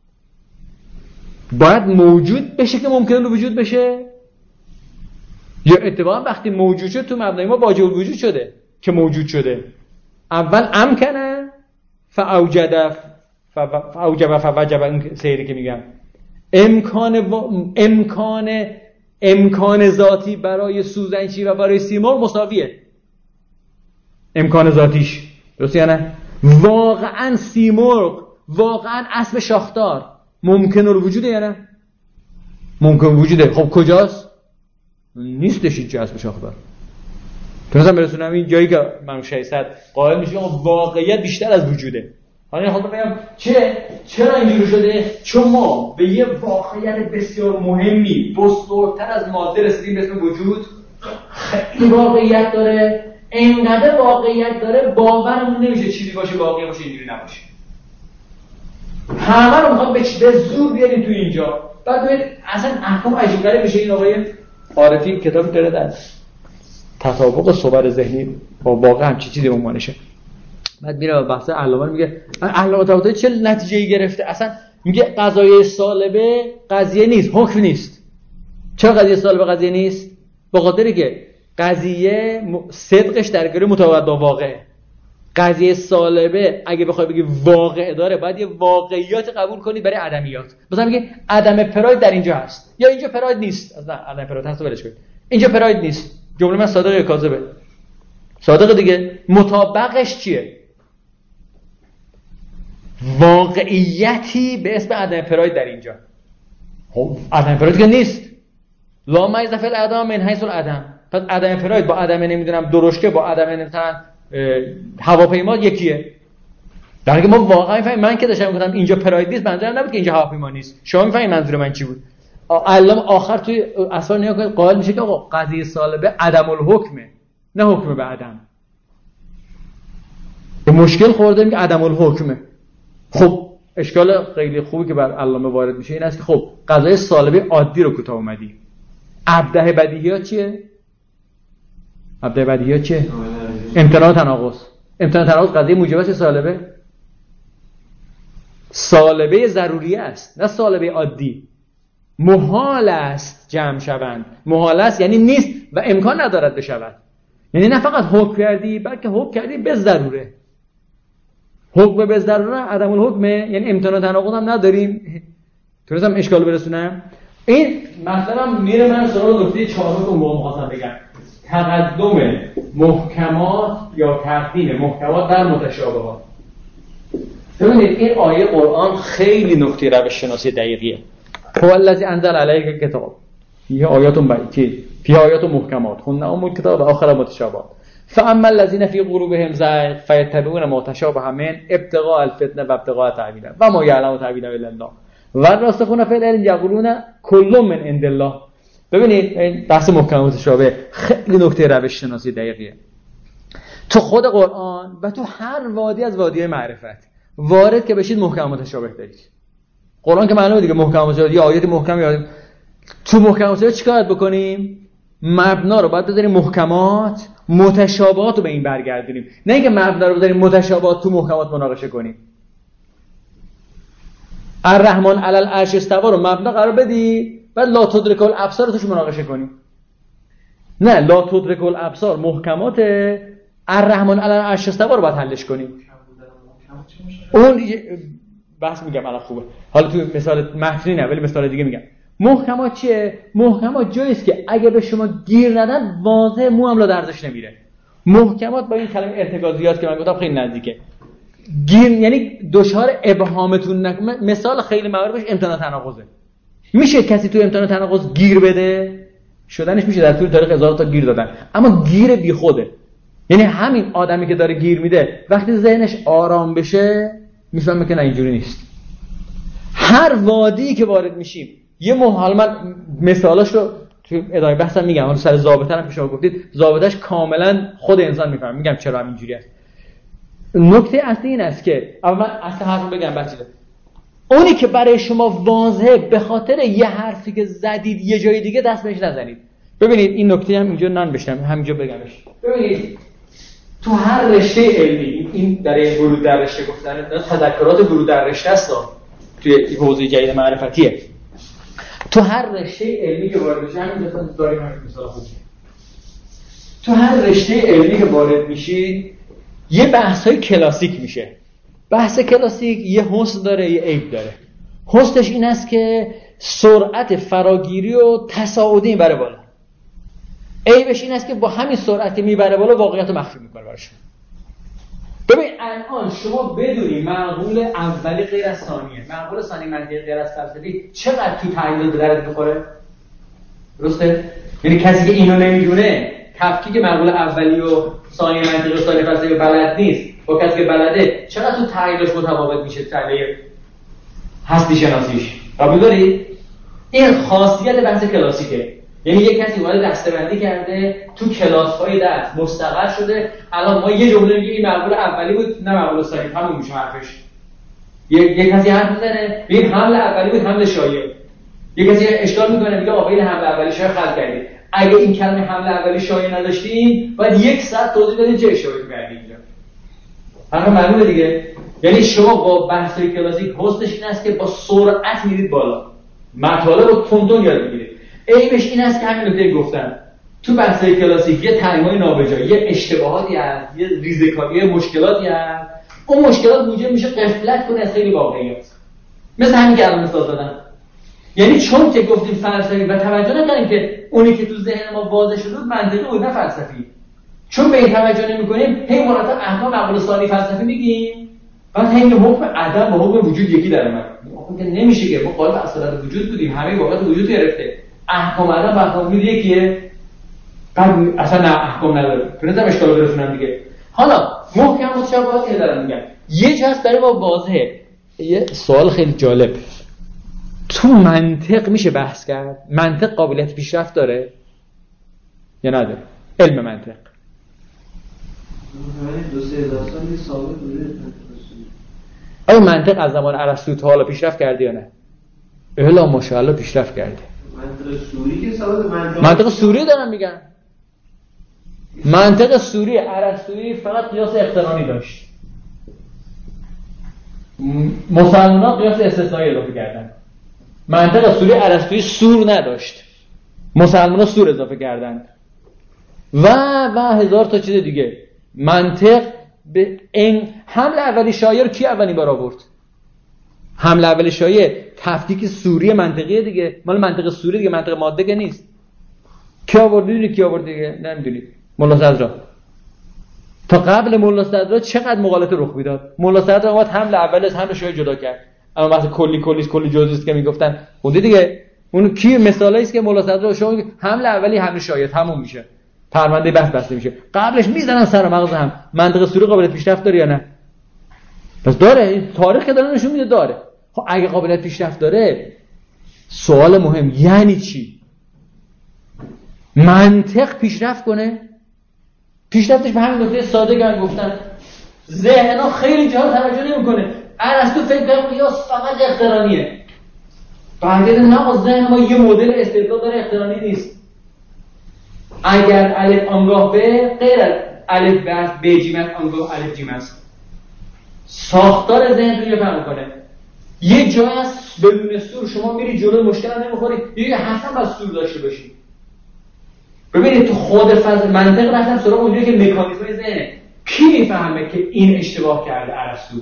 باید موجود بشه که ممکن الوجود بشه، یا اتفاقا وقتی موجود شد تو مبنای ما واجب الوجود شده که موجود شده؟ اول امکنه فاوجد فوجب این سیری که میگم امکان ذاتی برای سوزنچی و برای سیمرغ مساویه امکان ذاتیش، درسته یا نه؟ واقعا سیمرغ، واقعا اسب شاخدار ممکن الوجوده یا نه؟ ممکن وجوده. خب کجاست؟ نیستش هیچ اسب شاخدار. تونستم برسونم این جایی که من 600 قائل میشه واقعیت بیشتر از وجوده. حالا بگم چرا اینجوری شده؟ چون ما به یه واقعیت بسیار مهمی بزرگتر از ماده رسیدیم به اسم وجود. این واقعیت داره، اینقدر واقعیت داره باورمون نمیشه چیزی باشه واقعی باشه اینجوری نباشه. همه رو میخوام به زور بیاریم تو اینجا. بعد ببین اصلا احکام عجیب غریب میشه. این آقای عارفی کتابی داره در تطابق صور ذهنی با واقع همچین چیزی عنوانشه. بعد میره بحث علامه میگه علامه طباطبایی چه نتیجه‌ای گرفته؟ اصلا میگه قضایه سالبه قضیه نیست، حکم نیست. چرا قضیه سالبه قضیه نیست؟ به خاطری که قضیه صدقش در گروه مطابقت با واقعه. قضیه سالبه اگه بخوای بگی واقع داره باید یه واقعیات قبول کنی برای عدمیات. مثلا میگه عدم پراید در اینجا هست یا اینجا پراید نیست. اصلا عدم پراید هست ولش کن. اینجا پراید نیست. جمله من صادقه یا کاذبه؟ صادقه دیگه. مطابقش چیه؟ واقعیتی به اسم عدم پراید در اینجا. خب عدم پراید که نیست. لا مایز فی العدم من حیث العدم. پس عدم پراید با عدم نمیدونم درشکه با عدم مثلا هواپیما یکیه. در حالی که ما واقعا میفهمیم. من که داشتم میگفتم اینجا پراید نیست منظورم نبود که اینجا هواپیما نیست. شما میفهمید منظور من چی بود؟ علامه آخر توی اسفار نیا کنید قائل میشه که آقا قضیه سالبه عدم الحکمه نه حکم به عدم. به مشکل خوردیم که عدم الحکمه. خب اشکال خیلی خوبی که بر علامه وارد میشه این است که خب قضیه سالبه عادی رو کوتاه اومدی. ابداع بدیهیات چیه؟ ابداع بدیهیات چیه؟ امتناع تناقض. امتناع تناقض قضیه موجب است سالبه؟ سالبه ضروریه است نه سالبه عادی. محال است جمع شوند. محال است یعنی نیست و امکان ندارد بشود. یعنی نه فقط حکم کردی بلکه حکم کردی به ضروره. حکم به ضروره عدم الحکمه یعنی امتناع تناقض هم نداریم. تونستم اشکالو برسونم؟ این مثلا میره من سراغ نکته 4 رو مخواستم بگم. تقدم محکمات یا تقدیم محکمات بر متشابهات. ببینید این آیه قرآن خیلی نکته روش شناسی دقیقیه. هو الذی انزل علیک الکتاب فیها آیات بینات فیها آیات محکمات هن ام الکتاب و آخر متشابهات فاما الذین فی قلوبهم زیغ فیتبعون ما تشابه منه ابتغاء الفتنه و ابتغاء تأویله و ما یعلم تأویله الا الله والراسخون فی العلم یقولون کل من عند الله. ببینید این بحث محکمات متشابه خیلی نکته روش شناسی دقیقیه. تو خود قرآن و تو هر وادی از وادی‌های معرفت وارد که بشید محکمات متشابه دارید. قرآن که معلومه دیگه محکمات متشابه یا آیات محکم یا تو محکمات متشابه چیکار بکنیم؟ مبنا رو باید بذاریم محکمات، متشابهات رو به این برگردونیم. نه اینکه مبنا رو بذاریم متشابهات تو محکمات مناقشه کنیم. الرحمن علی العرش استوی رو مبنا قرار بدی بعد لا تدرک الابصار رو توش مناقشه کنیم. نه لا تدرک الابصار محکمات الرحمن علی العرش استوی رو باید حلش کنیم. اون بحث میگم الان خوبه. حالا تو مثال متنی نه ولی مثال دیگه میگم. محکمات چیه؟ محکمات جایی است که اگه به شما گیر ندن واضح مو هم لا درزش نمیره. محکمات با این کلمه ارتکازیات که من گفتم خیلی نزدیکه. گیر یعنی دچار ابهامتون مثال خیلی معروفش امتناع تناقضه. میشه کسی تو امتناع تناقض گیر بده؟ شدنش میشه در طول تاریخ 1000 تا گیر دادن. اما گیر بیخوده. یعنی همین آدمی که داره گیر میده وقتی ذهنش آرام بشه میفهمه که نه اینجوری نیست. هر وادی که وارد میشیم یه محال من مثالاش رو تو ادامه بحثم میگم. حالا سر ضابطه هم که شما گفتید ضابطش کاملا خود انسان میفهمه. میگم چرا همینجوری است. نکته اصلی این است که اول من اصل حرفو بگم بچه‌ها. اونی که برای شما واضحه به خاطر یه حرفی که زدید یه جای دیگه دست بهش نزنید. ببینید این نکته هم اینجا ننوشتم، همینجا بگمش. ببینید تو هر رشته علمی، این در ورود در رشته گفتن تذکرات ورود در رشته است، توی حوزه جدید معرفتیه. تو هر رشته علمی که وارد بشید، همین مثلا داریم همین مثال خوبه. تو هر رشته علمی که وارد میشید یه بحث‌های کلاسیک میشه. بحث کلاسیک یه حسن داره، یه عیب داره. حسنش این است که سرعت فراگیری و تصاعدی میبره بالا. عیبش این است که با همین سرعتی میبره بالا واقعیت رو مخفی میکنه براشون. ببین الان شما بدونی معقول اولی غیر از ثانیه، معقول ثانی منطقی غیر از فلسفی چقدر تو تحلیل به درد میخوره؟ درسته؟ یعنی کسی که اینو نمیدونه، کفکی که معقول اولی و ثانی منطقی و ثانی فلسفی بلد نیست، با کسی که بلده چقدر تو تحلیلش متفاوت میشه تحلیل هستی شناسیش. قبول داری؟ این خاصیت بحث کلاسیکه. یعنی یک کسی وارد دسته‌بندی کرده تو کلاس‌های درس مستقر شده، الان ما یه جمله میگیم این معقول اولی بود نه معقول ثانی، همون میشه حرفش. یک کسی حرف میزنه میگه حمل اولی بود حمل شایع. یک کسی اشکال میکنه میگه آقا این حمل اولی شایع خلق کردید. اگه این کلمه حمل اولی شایع نداشتیم باید 1 ساعت توضیح بدید چه اشاره می‌کردید اینجا. حالا معلومه دیگه. یعنی شما با بحث‌های کلاسیک حسنش این است که با سرعت میرید بالا. مطالب رو تون یاد میگیرید. عیبش این است که همین نکته گفتم. تو بحث‌های کلاسیک یه تعمیم‌های نابجا، یه اشتباهاتی هست، یه ریزکاری، یه مشکلاتی هست. اون مشکلات موجب میشه غفلت کنه از خیلی واقعیت. مثل همین که الان مثال زدم. یعنی چون که گفتیم فلسفی و توجه نکنیم که اونی که تو ذهن ما واضح شده بود منطقی بود نه فلسفی. چون به این توجه نمی‌کنیم، هی مرتب احکام معقول ثانی فلسفی میگیم. بعد هی حکم عدم با حکم وجود یکی در اومد. اون که نمیشه که ما قائل به اصالت وجود بودیم، همه واقعیت وجود گرفته. احکام عدم با احکام وجود یکیه. بعد اصلا نه احکام نداره. بنظرم اشکال برسونم دیگه. حالا محکم متشابهات که دارم میگم. یه جاست برای ما واضحه. یه سوال خیلی جالب. تو منطق میشه بحث کرد؟ منطق قابلیت پیشرفت داره یا نداره؟ علم منطق آیا منطق از زمان ارسطو تا حالا پیشرفت کرده یا نه؟ الا ماشاءالله پیشرفت کرده. منطق سوری که ثابت منطق سوری دارم میگن. منطق سوری ارسطویی فقط قیاس اقترانی داشت. مسلمان‌ها قیاس استثنایی اضافه کردن. منطق سوری ارسطویی سور نداشت. مسلمان‌ها سور اضافه کردن. و هزار تا چیز دیگه. منطق به این حمل اولی شایع رو کی اولین بار آورد؟ حمل اولی شایع تفکیک سوری منطقیه دیگه. مال منطق سوری دیگه، منطق ماده که نیست. کی آورد دیدی کی آورد دیگه؟ نمیدونید. مولا صدرا. تا قبل مولا صدرا چقدر مغالطه رخ میداد. مولا صدرا اومد حمل اول از حمل شایع جدا کرد. اما وقتی کلی جزئی است که میگفتن خودی دیگه اون کی مثالایی است که مولا صدرا شما حمل اولی حمل شایع تموم میشه. پرونده بحث بسته میشه. قبلش میزنن سر مغز هم. منطق سوری قابلیت پیشرفت داره یا نه؟ پس داره. تاریخ که داره نشون میده داره. خب اگه قابلیت پیشرفت داره، سوال مهم یعنی چی؟ منطق پیشرفت کنه؟ پیشرفتش به همین نکته ساده که گفتن ذهن‌ها خیلی جاها توجه نمی‌کنه. ارسطو فکر کرد قیاس فقط اقترانیه. بعد نه ذهن ما یه مدل استدلال داره اقترانی نیست. اگر الف آنگاه به غیر از الف به است ب جیم است آنگاه الف جیم است. ساختار ذهن رو فهم کنه. یه جای است بدون سور شما میری جلو مشکل نمیخوری، یه حتما بس سور داشته باشی. ببینید تو خود فضل منطق رفتن سراغ اونجایی که مکانیزم ذهنه. کی میفهمه که این اشتباه کرده ارسطو؟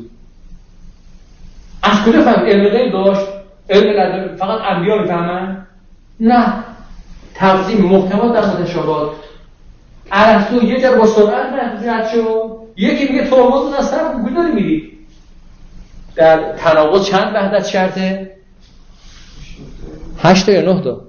از کجا فهم؟ علم غیب داشت؟ علم فقط انبیا میفهمن؟ نه. تقسیم محکمات در متشابهات. ارسطو یه جا با سرعت رد شد، یکی میگه ترمز از سر کجا داری میری؟ در تناقض چند وحدت شرطه؟ 8 تا یا 9 تا؟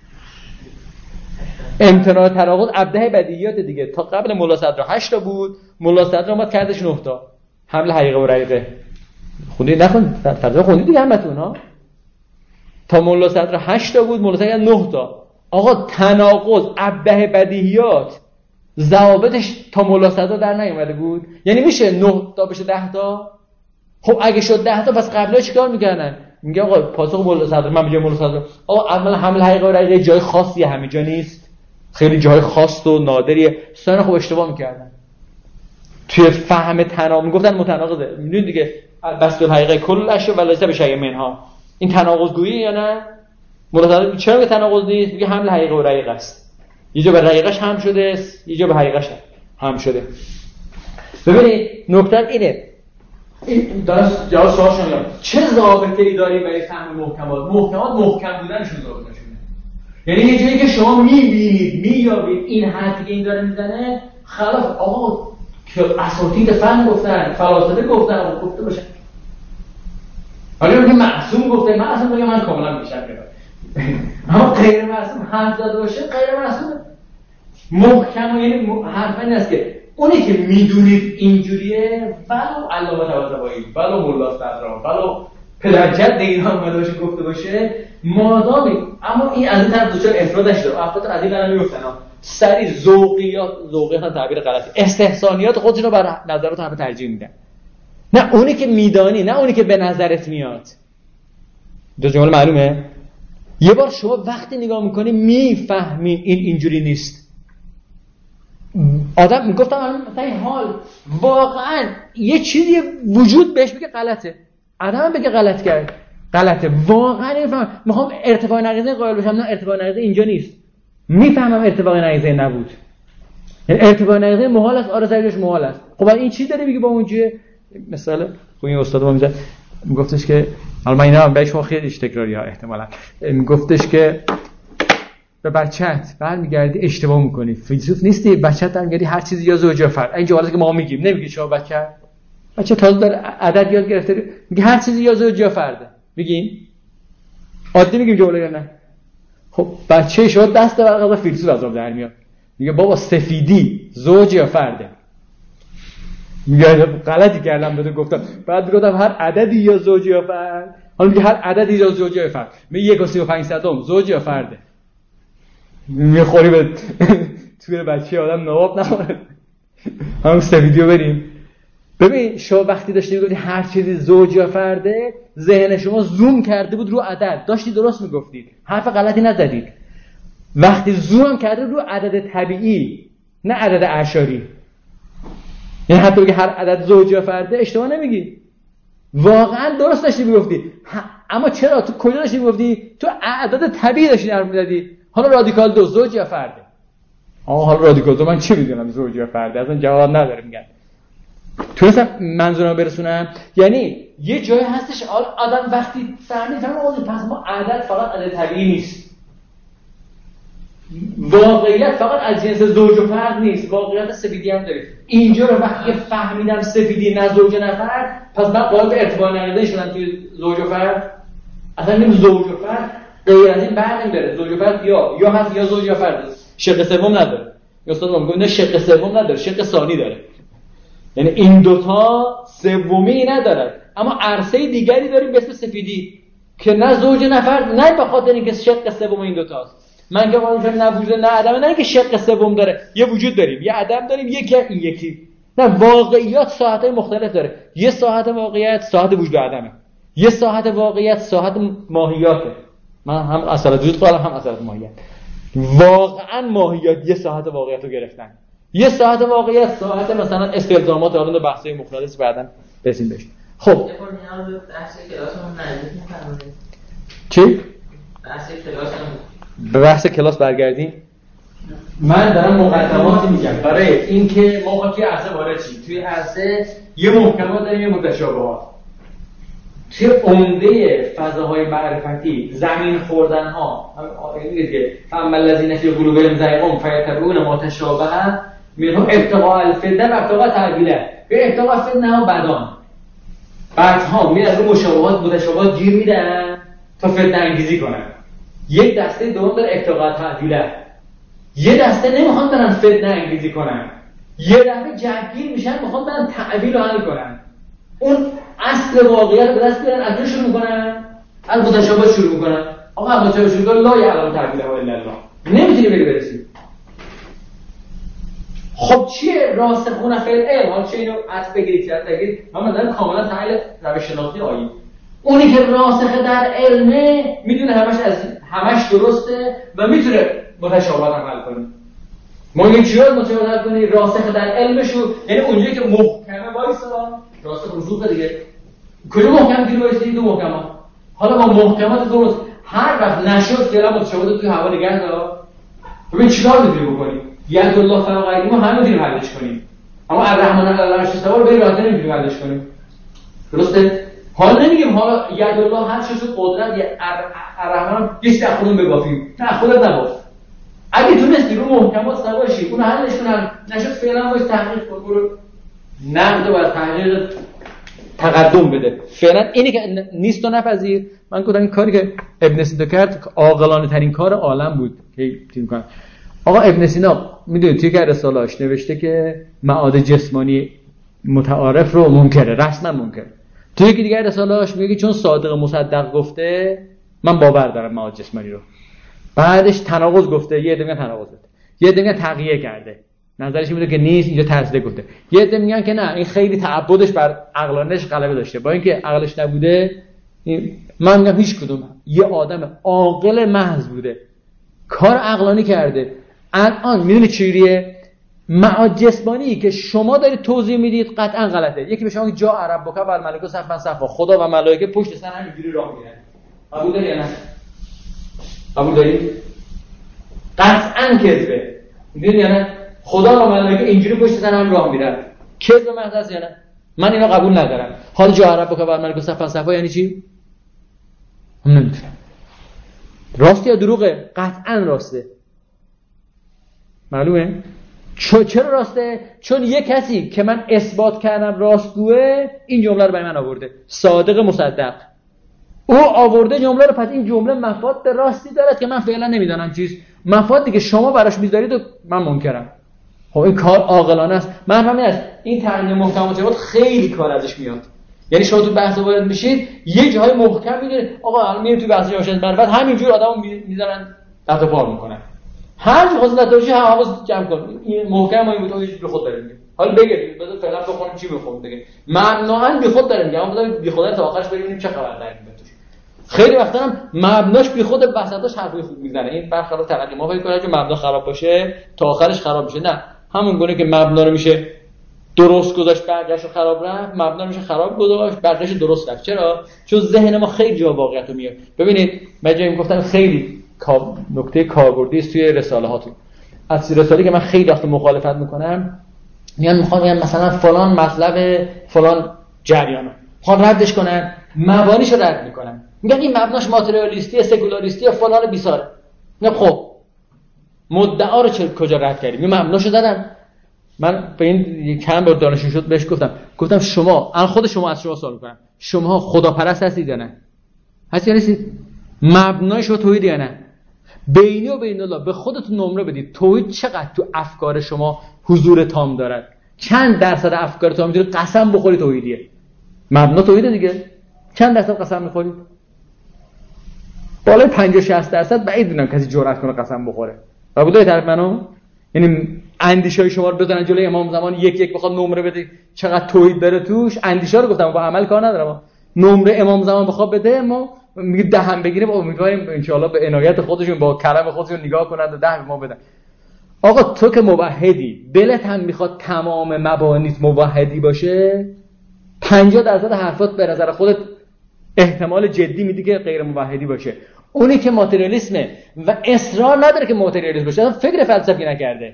امتناع تناقض ابداع بدیهیات دیگه. تا قبل مولا صدرا 8 تا بود، مولا صدرا اومد کردش 9 تا. حمل حقیقه و رقیقه. خوندی نخوند؟ ترجمه خوندی دیگه همتون ها؟ تا مولا صدرا 8 تا بود، مولا صدرا 9 تا. آقا تناقض ابداع بدیهیات ضوابطش تا مولا صدرا در نیومده بود. یعنی میشه 9 تا بشه 10 تا؟ خب اگه شد 10 تا پس قبلا چیکار میکردن؟ میگه آقا پاسخ مولا صدر من میگم مولا صدر آقا اولا حمل حقیقه و رقیقه جای خاصی همه جا نیست، خیلی جای خاص و نادریه. سن خب اشتباه میکردن توی فهم تناقض، میگفتن متناقضه. میدونید دیگه بسط الحقیقه کلش و ليس بشیء منها، این تناقض گویی یا نه؟ مولا صدر چرا به تناقض نیست؟ میگه حمل حقیقه و رقیقه است، یه جا به رقیقش هم شده است، یه جا به حقیقش هم شده. ببینید نکته اینه، این درست جواب سوال شما چه ضابطه‌ای داریم برای فهم محکمات؟ محکمات محکم بودنشون ضابطه‌شونه. یعنی یه جایی که شما می‌بینید می‌یابید این حرفی که این داره میزنه خلاف آقا که اساتید فن گفتن، فلاسفه گفتن، گفته باشه. حالا میگه معصوم گفته، معصوم میگه من کاملا میشم اما غیر معصوم حرف زده باشه غیر معصوم محکم. یعنی حرف این است که اونی که میدونید اینجوریه ولو علامه طباطبایی ولو مولا صدرا ولو پدرجد اینا اومده باشه گفته باشه مادامی، اما این از این طرف دچار افرادش داره. افراد از این قرار میگفتن سری ذوقیات تعبیر غلطی استحسانیات خودشون رو بر نظرات همه ترجیح میدن، نه اونی که میدانی، نه اونی که به نظرت میاد. دو جمله معلومه؟ یه بار شما وقتی نگاه میکنی میفهمی این اینجوری نیست. آدم میگفتم مثلا این حال واقعا یه چیزی وجود بهش بگه غلطه، آدم بگه غلط کرد غلطه، واقعا نمیفهم. میخوام ارتفاع نقیضه قائل بشم، نه ارتفاع نقیضه اینجا نیست، میفهمم ارتفاع نقیضه نبود، ارتفاع نقیضه محال است، آره زریش محال است. خب این چی داره میگه با اونجا؟ مثلا خب این استاد ما میگفتش که حالا من اینا هم بهش خیلی تکراری ها احتمالاً میگفتش که به بچت برمیگردی اشتباه میکنی، فیلسوف نیستی، بچت برمیگردی هر چیزی یا زوج یا فرد. این جملاتی که ما میگیم نمیگی شما بچه تازه داره عدد یاد گرفته میگه هر چیزی یا زوج یا فرده، میگیم عادی میگیم جمله یا نه؟ خب بچه شما دست برقضا فیلسوف از آب در میاد میگه بابا سفیدی زوج یا فرده. میگه غلطی کردم بده گفتم، بعد گفتم هر عددی یا زوج یا فرد، حالا میگه هر عددی یا زوج یا فرد، میگه 1.35 زوج یا فرده. میخوری به توی بچه آدم نواب نمونه. همون سفیدیو بریم. ببین شما وقتی داشتی میگفتی هر چیزی زوج یا فرده، ذهن شما زوم کرده بود رو عدد، داشتی درست میگفتید، حرف غلطی نزدید. وقتی زوم کرده رو عدد طبیعی نه عدد اعشاری، یعنی حتی بگی هر عدد زوج یا فرده اشتباه نمیگی، واقعا درست داشتی میگفتی. اما چرا تو کجا داشتی میگفتی؟ تو اعداد طبیعی داشتی حرف میزدی. حالا رادیکال 2 زوج یا فرده؟ حالا رادیکال 2 من چه میدونم زوج یا فرده، اصلا جواب نداره. میگن تونستم منظورم برسونم؟ یعنی یه جایی هستش آدم وقتی فهمید پس ما عدد فقط عدد طبیعی نیست، واقعیت فقط از جنس زوج و فرد نیست، واقعیت سفیدی هم داره. اینجا رو وقتی فهمیدم سفیدی نه زوج نه فرد، پس من قائل به ارتفاع نقیضه شدم توی زوج و فرد. اصلا نیم زوج و فرد غیر از این بعد نمیداره، زوج و فرد یا هست یا زوج یا فرد، شق سوم نداره. استاد ما میگه نه شق سوم نداره، شق ثانی داره، یعنی این دوتا سومی ندارن، اما عرصه دیگری داریم به اسم سفیدی که نه زوج نه فرد، نه به خاطر اینکه شق سوم این دوتاست. من که قانون نه وجود نه عدم، نه اینکه شق سوم داره، یه وجود داریم، یه عدم داریم، این یکی نه. واقعیات ساحت‌های مختلف داره. یه ساحت واقعیت ساحت وجود عدمه، یه ساحت واقعیت ساحت ماهیاته. من هم اصالت وجود قائلم، هم اصالت ماهیت. واقعا ماهیت یه ساحت واقعیت رو گرفتن، یه ساحت واقعیت ساحت مثلا استلزامات آلون بحث‌های مختلف بعداً رسیم بهش. خب بحث کلاسمون نزدیک می‌کنه. چی؟ بحث کلاسمون به بحث کلاس برگردیم. من دارم مقدماتی میگم برای اینکه ما توی عرصه وارد شیم. توی عرصه یه محکمات داریم، یه متشابهات. توی عمده فضاهای معرفتی زمین خوردن ها میگه که فاما الذین فی قلوبهم زیغ فیتبعون ما تشابه منه ابتغاء الفتنه و ابتغاء تأویله. به ابتغاء فتنه و بعدها میاد رو متشابهات گیر میدن تا فتنه انگیزی کنن. یک دسته دوم داره ابتغاء تأویله، یه دسته نمیخوان برن فتنه انگیزی کنن، یه دفعه جنگیر میشن میخوان برن تعویل رو حل کنن. اون اصل واقعیت رو به دست بیارن، از شروع میکنن، از متشابه شروع میکنن. آقا متشابه شروع کنن لا یعلم تعویله الا الله، نمیتونی بری برسی. خب چیه راسخون فی العلم؟ حالا چه اینو عطف بگیرید که بگید من مثلا کاملا تحلیل روش شناختی آیی اونی که راسخ در علمه میدونه همش درسته و میتونه متشابهات عمل کنه. ما میگیم چیار متشابهات کنی؟ راسخ در علمشو، یعنی اونجایی که محکمه وایسا، راسخ رسوخ دیگه. کجا محکم گیر وایسی؟ دو محکمات. حالا با محکمات درست هر وقت نشد فعلا متشابهات توی هوا نگه دار. ببین چیکار میتونی بکنی؟ ید الله فوق ایدیهم همه میتونیم حلش کنیم. اما الرحمن علی العرش استوى رو به راحتی نمیتونیم حلش کنیم. درسته؟ حالا نمیگیم حالا ید الله هر چیز قدرت یا الرحمن یه تا خودمون بگافیم. نه خودت نباف. اگه تونستی رو محکمات سواشی اون حلش کنن نشد فعلا باید تحقیق کن برو نقد و تحقیق تقدم بده. فعلا اینی که نیست و نپذیر. من گفتم این کاری که ابن سینا کرد عاقلانه ترین کار عالم بود که تیم کنه. آقا ابن سینا میدونید توی که رساله‌اش نوشته که معاد جسمانی متعارف رو منکره، رسما منکره. توی که دیگه رساله‌اش میگه چون صادق مصدق گفته من باور دارم معاد جسمانی رو. بعدش تناقض گفته، یه عده میگن تناقض گفته، یه عده میگن تقیه کرده، نظرش میده که نیست، اینجا تصدیق گفته. یه عده میگن که نه این خیلی تعبدش بر عقلانش غلبه داشته، با اینکه عقلش نبوده. من میگم هیچ کدوم، یه آدم عاقل محض بوده، کار عقلانی کرده. الان میدونی چجوریه؟ معاد جسمانی که شما دارید توضیح میدید قطعا غلطه. یکی به شما جا عرب بکا و الملائکه صفا صفا، خدا و ملائکه پشت سر هم اینجوری راه میرن. قبول داری یا نه؟ قبول داری؟ قطعا کذبه. میدونی یا نه؟ خدا و ملائکه اینجوری پشت سر هم راه میرن. کذب محض است یا نه؟ من اینو قبول ندارم. حالا جا عرب بکا و الملائکه صفا صفا یعنی چی؟ من نمیدونم. راست یا دروغه؟ قطعا راسته. معلومه؟ چرا راسته؟ چون یه کسی که من اثبات کردم راستگوه این جمله رو برای من آورده، صادق مصدق. او آورده جمله رو، پس این جمله مفاد به راستی دارد که من فعلا نمیدانم چیز. مفادی که شما براش میذارید و من منکرم. خب این کار عاقلانه است. من همین است این ترجمه محکمات خیلی کار ازش میاد. یعنی شما تو بحث وارد میشید یه جای محکم میگیرید، آقا الان میرید تو بحث جامعه معرفت همینجور آدمو میذارن دست و پا میکنن. هر چی خواست نتوجه حواس جمع کن. این محکم این بود که به خود داره میگه. حالا بگید بذار فعلا بخونیم چی بخونیم دیگه. مبناً بی خود داره میگه. اما بذار بی خود تا آخرش ببینیم چه خبر داره میگه. خیلی وقتا هم مبناش بی خود وسطاش حرفای خوب میزنه. این برخلاف تلقی ما فکر کنه که مبنا خراب باشه تا آخرش خراب میشه. نه، همون گونه که مبنا رو میشه درست گذاشت برگشت خراب رفت، مبنا رو میشه خراب گذاشت برگشت درست رفت. چرا؟ چون ذهن ما خیلی جا واقعیت رو میاره. ببینید من جایی میگفتم خیلی نکته کاربردی است توی رساله هاتون. از رساله که من خیلی وقت مخالفت میکنم میگن مثلا فلان مطلب فلان جریانو میخوان ردش کنن، مبانیشو رد میکنن، میگن این مبناش ماتریالیستی سکولاریستی فلان بیساره. میگم خب مدعا رو کجا رد کردیم؟ این مبناشو زدن. من به این کم بار دانشجو شد بهش گفتم شما الان خود شما از شما سوال میکنم، شما خداپرست هستید یا نه؟ هستید یا نیستید؟ مبناش رو توحید یا نه؟ بینی و بین الله به خودتون نمره بدید. توحید چقدر تو افکار شما حضور تام دارد؟ چند درصد افکار تام میتونید قسم بخورید توحیدیه؟ مبنا توحیده دیگه. چند درصد قسم میخورید؟ بالای 50-60% بعید میدونم کسی جرأت کنه قسم بخوره. قبول دارید طرف منو؟ یعنی اندیشه‌های شما رو بزنن جلوی امام زمان یک یک بخواد نمره بده چقدر توحید بره توش. اندیشه رو گفتم با عمل کار ندارم. نمره امام زمان بخواد بده ما میگه 10 هم بگیریم، امیدواریم ان شاءالله به عنایت خودشون با کرم خودشون نگاه کنند و 10 ما بدن. آقا تو که موحدی دلت هم میخواد تمام مبانیت موحدی باشه، 50% حرفات به نظر خودت احتمال جدی میدی که غیر موحدی باشه. اونی که ماتریالیسمه و اصرار نداره که ماتریالیسم باشه، فکر فلسفی نکرده،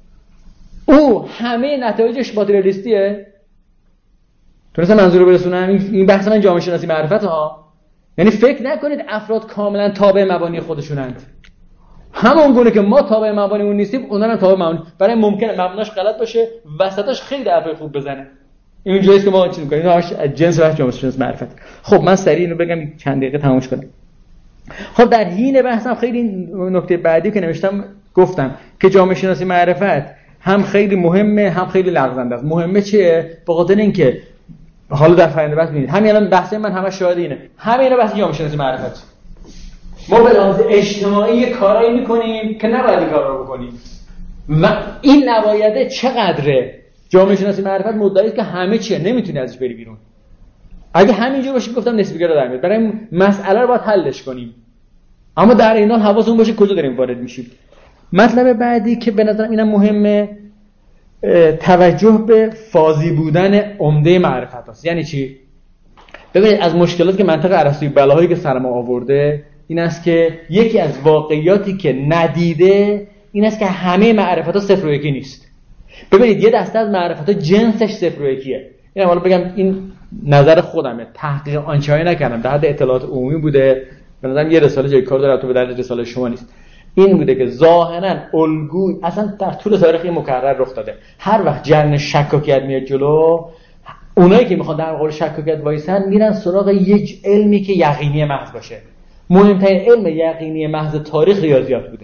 او همه نتایجش ماتریالیستیه. تونستم منظور رو برسونم؟ این بحث من جامعه شناسی معرفت ها. یعنی فکر نکنید افراد کاملا تابع مبانی خودشونند. همون گونه که ما تابع مبانی اون نیستیم، اونها هم تابع مبانی. برای ممکنه مبناش غلط باشه، وسطاش خیلی حرفای خوب بزنه. این جاییه که ما چی می‌کنیم؟ اینا از جنس بحث جامعه شناسی معرفت. خب من سریع اینو بگم چند دقیقه تمومش کنم. خب در حین بحثم خیلی نکته بعدی که نوشتم گفتم که جامعه شناسی معرفت هم خیلی مهمه هم خیلی لغزنده است. مهمه چیه؟ به خاطر اینکه حالا در فرآیند بحث ببینید همین الان بحث من همش شاهد اینه. همین بحث جامعه شناسی معرفت. ما به لحاظ اجتماعی کارایی میکنیم که نباید این کارا رو بکنیم. و این نبایده چقدره؟ جامعه شناسی معرفت مدعی است که همه چیه، نمیتونی ازش بری بیرون. اگه همینجور باشه گفتم نسبیگرا در میاد. برای این مسئله رو باید حلش کنیم، اما در این حال حواسمون باشه کجا داریم وارد میشیم. مطلب بعدی که به نظرم اینم مهمه، توجه به فاضی بودن عمده معرفت هست. یعنی چی؟ ببینید از مشکلات که منطق ارسطویی، بلاهایی که سر ما آورده این است که یکی از واقعیاتی که ندیده این است که همه معرفت ها صفر و یکی نیست. ببینید یه دسته از معرفت ها جنسش صفر و یکیه. این حالا بگم این نظر خودمه، تحقیق آنچنانی نکردم، در حد اطلاعات عمومی بوده. به نظرم یه رساله جای کار داره، تو به درد رساله شما نیست. این بوده که ظاهرا الگوی اصلا در طول تاریخ مکرر رخ داده. هر وقت جرن شکاکیت میاد جلو، اونایی که میخوان در مقابل شکاکیت وایسن میرن سراغ یک علمی که یقینی محض باشه. مهمترین علم یقینی محض تاریخ ریاضیات بوده.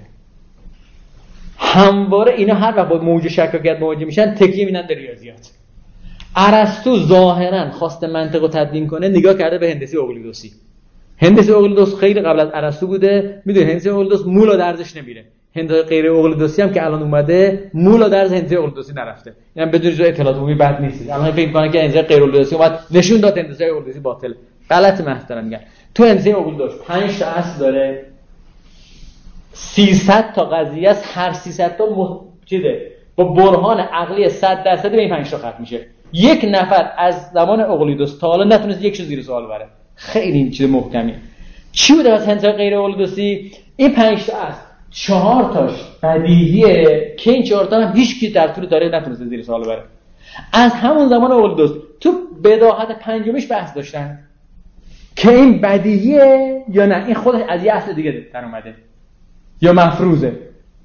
همواره اینا هر وقت با موج شکاکیت مواجه میشن تکیه میدن به ریاضیات. ارسطو ظاهرا خواسته منطق رو تدوین کنه، نگاه کرده به هندسه اقلیدوسی. هندسه اقلیدوس خیلی قبل از ارسطو بوده. میدونید هندسه اقلیدوس مولا درزش نمیره. هندسه غیر اقلیدوسی هم که الان اومده مولا درز هندسه اقلیدوسی نرفته. یعنی بدون جو اطلاعات عمومی بد نیست. الان فکر می‌کنن که هندسه غیر اقلیدوسی اومد نشون داد هندسه اقلیدوسی باطله. غلط محض دارن میگن. تو هندسه اقلیدوس 5 تا اصل داره، 300 تا قضیه است، هر 300 تا چیزه با برهان عقلی 100% به این 5 تا ختم میشه. یک نفر از زمان اقلیدوس تا حالا نتونست یک چیز زیر سوال بره. خیلی این چیز محکمی. چی بوده از هندسه غیر اقلیدوسی؟ این 5 تا است، 4 تاش بدیهیه که این 4 تا هم هیچ کی در طول تاریخ نتونسته زیر سوال بره. از همون زمان اقلیدوس تو بداهت پنجمیش بحث داشتن که این بدیهیه یا نه، این خودش از یه اصل دیگه در اومده یا مفروضه.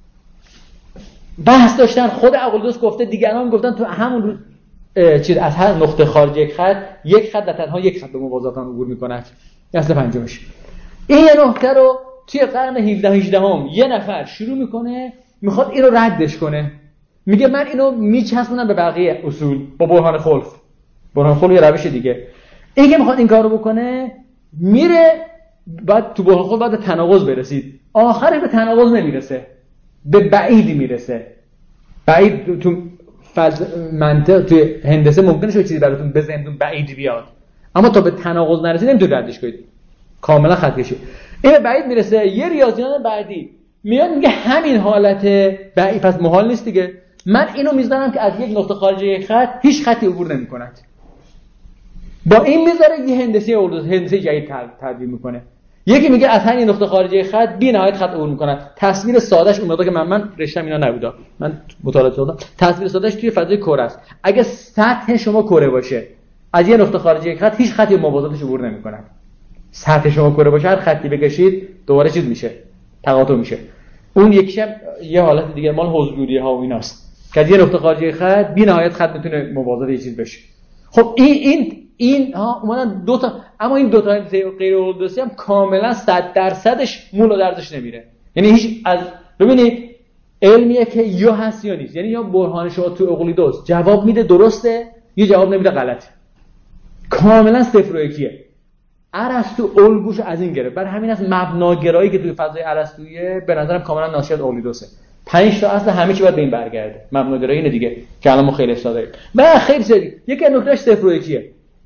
بحث داشتن. خود اقلیدوس گفته، دیگران گفتن تو همون روز چیز از هر نقطه خارج یک خط در تنها یک خط به موازات آن عبور می‌کند. اصل پنجمش. این یه نقطه رو توی قرن 17 یه نفر شروع میکنه میخواد اینو ردش کنه. میگه من اینو میچسبونم به بقیه اصول با برهان خلف. برهان خلف یه روش دیگه. این که میخواد این کارو بکنه میره بعد تو برهان خلف بعد تناقض برسید. آخرش به تناقض نمیرسه، به بعیدی میرسه. بعید تو منطق توی هندسه ممکنه شو چیزی براتون بزنتون بعید بیاد، اما تا به تناقض نرسید نمیتونید ردش کنید. کاملا خط کشی. این بعید میرسه. یه ریاضیان بعدی میاد میگه همین حالت بعید پس محال نیست دیگه. من اینو میذارم که از یک نقطه خارج یک خط هیچ خطی عبور نمیکند. با این میذاره یه هندسه جدید تدوین میکنه. یکی میگه از همین نقطه خارج یک خط بی نهایت خط عبور میکنه. تصویر سادهش اون موقع که من رشتم اینا نبودا، من مطالعات کردم. تصویر سادهش توی فضای کره است. اگه سطح شما کره باشه، از یه نقطه خارج یک خط هیچ خطی موازاتش عبور نمیکند. سطح شما کره باشه هر خطی بکشید دوباره چیز میشه، تقاطع میشه. اون یکیشم یه حالت دیگه مال حضوری ها و ایناست که از یه نقطه خارجی خط بی نهایت خط میتونه موازات یه چیز بشه. خب این ها اومدن دو تا، اما این دو تا غیر اقلیدوسی هم کاملا 100%ش مولا درزش نمیره. یعنی هیچ از ببینید علمیه که یا هست یا نیست. یعنی یا برهان شما تو اقلیدوس جواب میده درسته یا جواب نمیده غلطه. کاملا صفر و یکیه. ارسطو الگوش از این گرفت. برای همین است مبناگرایی که توی فضای ارسطویی به نظرم کاملا ناشی از اقلیدوسه. 5 تا اصل همه چی باید به این برگرده. مبناگرایی اینه دیگه که الان ما خیلی اصلاح داریم. و خیلی سری یکی از نکتهش صفر و یکیه.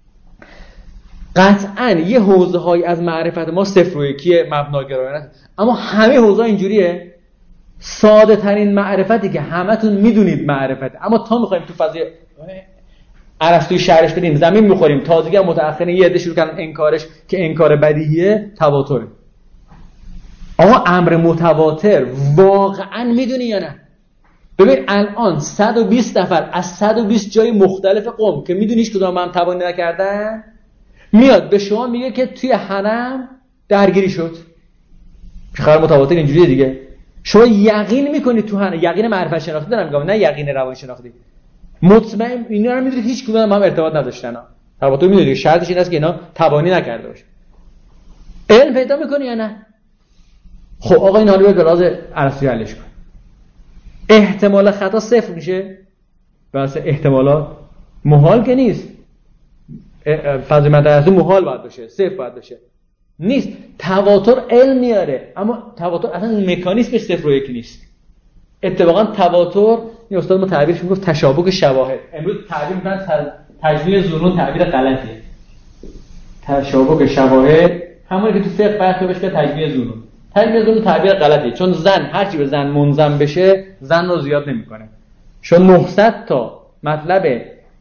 قطعاً یه حوزه‌هایی از معرفت ما صفر و یکیه، مبناگرایانه، اما همه حوزه‌ها اینجوریه. ساده ترین معرفتی که همتون میدونید معرفت، اما تا می‌خوایم تو فضای ارسطویی شرحش بدیم زمین می‌خوریم. تازگی متأخرین یه عده شروع کردن انکارش که انکار بدیهیه، تواتره. آقا امر متواتر واقعاً میدونی یا نه؟ ببین الان 120 نفر از 120 جای مختلف قوم که میدونیش کدوم هم توانی نکردن میاد به شما میگه که توی حرم درگیری شد. خبر متواتر اینجوریه دیگه. شما یقین میکنید تو حرم، یقین معرفت شناختی دارم میگم، نه یقین روان شناختی. مطمئن اینا رو میدونید هیچ کدوم هم ارتباط نداشتن. البته میدونید شرطش این است که اینا توانی نکرده باشه. علم پیدا میکنی یا نه؟ خب آقا این حالا به راز ارسطویی حلش کن. احتمال خطا صفر میشه. واسه احتمالات محال که نیست. فضای مدرسه محال باید باشه، صفر باید باشه. نیست. تواتر علم میاره، اما تواتر اصلا مکانیزمش صفر و یک نیست. اتفاقا تواتر این استاد ما تعبیرش میگفت تشابک شواهد. امروز تعبیر میکنن تجمیع ظنون تعبیر غلطیه. تشابه شواهد همونی که تو فقه برخی بهش تجمیع زنون. تجمیع زنون تعبیر غلطیه، چون زن هرچی به زن منضم بشه زن رو زیاد نمیکنه. چون 900 تا مطلب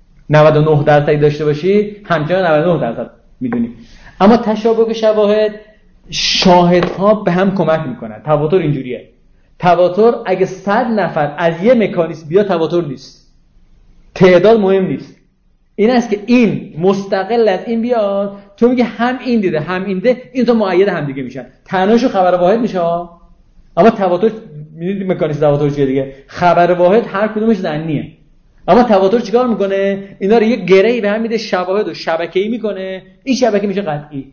99% داشته باشی همچنان 99% میدونی. اما تشابه شواهد شاهدها به هم کمک میکنن. تواتر اینجوریه. تواتر اگه 100 نفر از یه مکانیسم بیا تواتر نیست. تعداد مهم نیست. این است که این مستقل از این بیاد، تو میگه هم این دیده هم این دیده، این تا مؤید هم دیگه میشن. تناشو خبر واحد میشه ها. اما تواتر میدونید مکانیسم تواتر چیه دیگه؟ خبر واحد هر کدومش ظنیه. اما تواتر چیکار میکنه؟ اینا رو یه گره‌ای به هم میده، شواهد و شبکه‌ای میکنه، این شبکه میشه قطعی.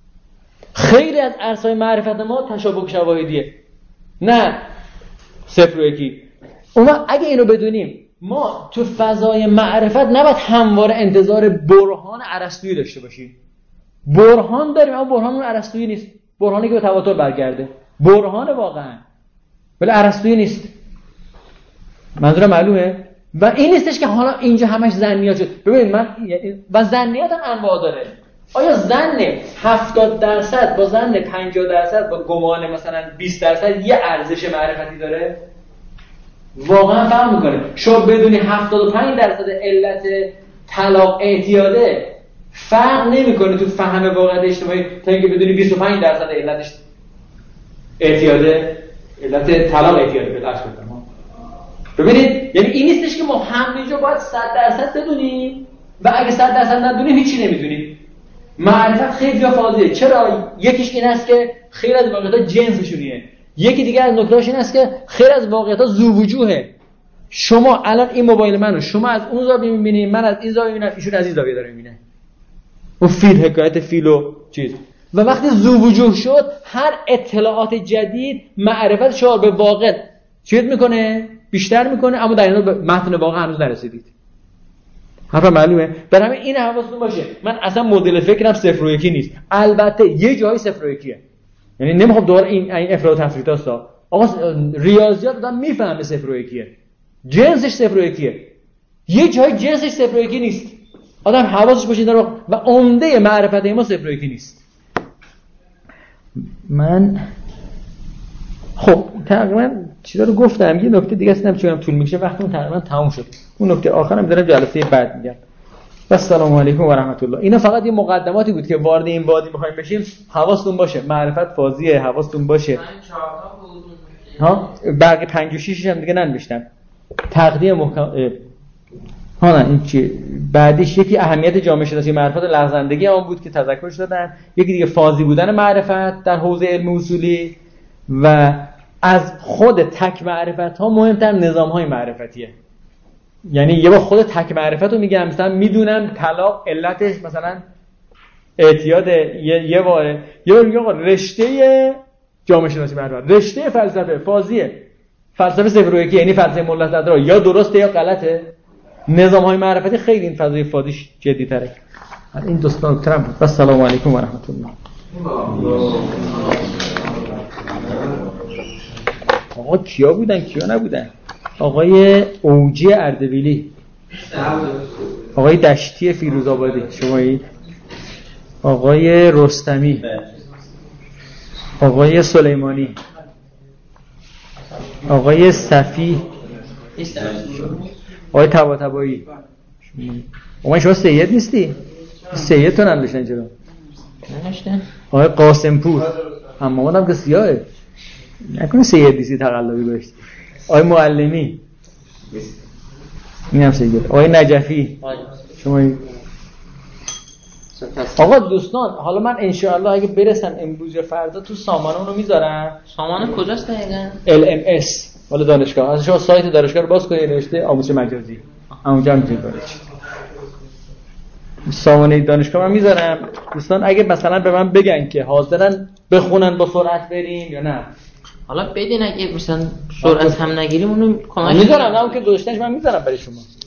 خیلی از عرصه‌های معرفت ما تشابه شواهدیه، نه 0 و 1. اما اگه اینو بدونیم ما تو فضای معرفت نباید همواره انتظار برهان ارسطویی داشته باشیم. برهان داریم اما برهان اون ارسطویی نیست. برهانی که به تواتر برگرده برهان واقعا، ولی ارسطویی نیست. منظورم معلومه؟ و این نیستش که حالا اینجا همش ظنیات شد. ببینید من و ظنیات هم انواع داره. آیا ظن 70% با ظن 50% با گمان مثلا 20% یه ارزش معرفتی داره؟ واقعا فرق میکنه. شما بدونی 75% علت طلاق اعتیاده فرق نمیکنه تو فهم واقعیت اجتماعی تا اینکه بدونی 25% علتش اعتیاده، علت طلاق اعتیاده. بلاش بکنم. ببینید یعنی این نیستش که ما همینجا باید 100% بدونیم و اگه 100% ندونیم هیچی نمیدونیم. معرفت خیلی جا فاضیه. چرا؟ یکیش این است که خیلی از واقعیت‌ها جنسشونیه. یکی دیگه از نکته‌اش این است که خیلی از واقعیت‌ها ذووجوهه. شما الان این موبایل منو شما از اون زاویه می‌بینید، من از این زاویه می‌بینم، ایشون از این زاویه داره می‌بینه. اون فیل حکایت فیل و چیز. و وقتی ذووجوه شد هر اطلاعات جدید معرفت شما به واقع چیز می‌کنه؟ بیشتر می‌کنه، اما در این حال متن واقع هنوز نرسیدید. حرفم معلومه؟ برای همین این حواستون باشه. من اصلا مدل فکرم 0 و 1 نیست. البته یه جایی 0 و 1. یعنی نمیخوام دوباره این افراط و تفریط هستا. آقا ریاضیات آدم میفهمه 0 و 1. جنسش 0 و 1. یه جای جنسش 0 و 1 نیست. آدم حواسش باشه داره و عمده معرفت ما 0 و 1 نیست. من خب تقریبا چیزا رو گفتم. یه نکته دیگه هستم چون طول میکشه وقتمون تقریبا تموم شد. اون نکته آخرم میذارم جلسه بعد میگم. السلام علیکم و رحمت الله. اینا فقط یه مقدماتی بود که وارد این وادی می‌خوایم بشیم. حواستون باشه معرفت فاضیه، حواستون باشه. ها باقی 5 و 6 هم دیگه ننوشتم. تقدیم محکم ها نه این چی بعدیش یکی اهمیت جامعه شناسی معرفت لغزندگی اون بود که تذکرش دادن. یکی دیگه فاضی بودن معرفت در حوزه علم اصولی و از خود تک معرفت ها مهمتر نظام های معرفتیه. یعنی یه با خود تک معرفت رو میگم مثلا میدونم طلاق علتش مثلا اعتیاد یه باره یا میگم رشته جامعه شناسی معرفت، رشته فلسفه فاضیه، فلسفه 0 و 1 یعنی فلسفه ملت صدرا یا درسته یا غلطه. نظام های معرفتی خیلی این فضای فاضیش جدی تره. این دوستان اکترم بود. السلام علیکم و رحمت الله. آقا کیا بودن کیا نبودن؟ آقای اوجی اردبیلی، آقای دشتی فیروزآبادی شمایی، آقای رستمی، آقای سلیمانی، آقای صفی، آقای طباطبایی. آقای شما سید نیستی؟ سید تو ننوشتن چرا؟ ننوشتن؟ آقای قاسم پور اما هم که سیاهه نکنه سید نیستی تقلبی گوشت. آقای معلمی این هم سید. آقای نجفی شما. آقا دوستان حالا من انشاءالله اگه برسم امروز یا فردا تو سامانه اونو میذارم. سامانه کجاست دقیقاً؟ LMS ولی دانشگاه. از شما سایت دانشگاه رو باز کنید نوشته آموزش مجازی اونجا میتونید برید. سامانه دانشگاه من میذارم. دوستان اگه مثلا به من بگن که حاضرن بخونن با سرعت بریم یا نه. حالا بدین اگه مثلا سرعت هم نگیریم اونو کامل میذارم. نه اون که گذاشتنش من میذارم برای شما.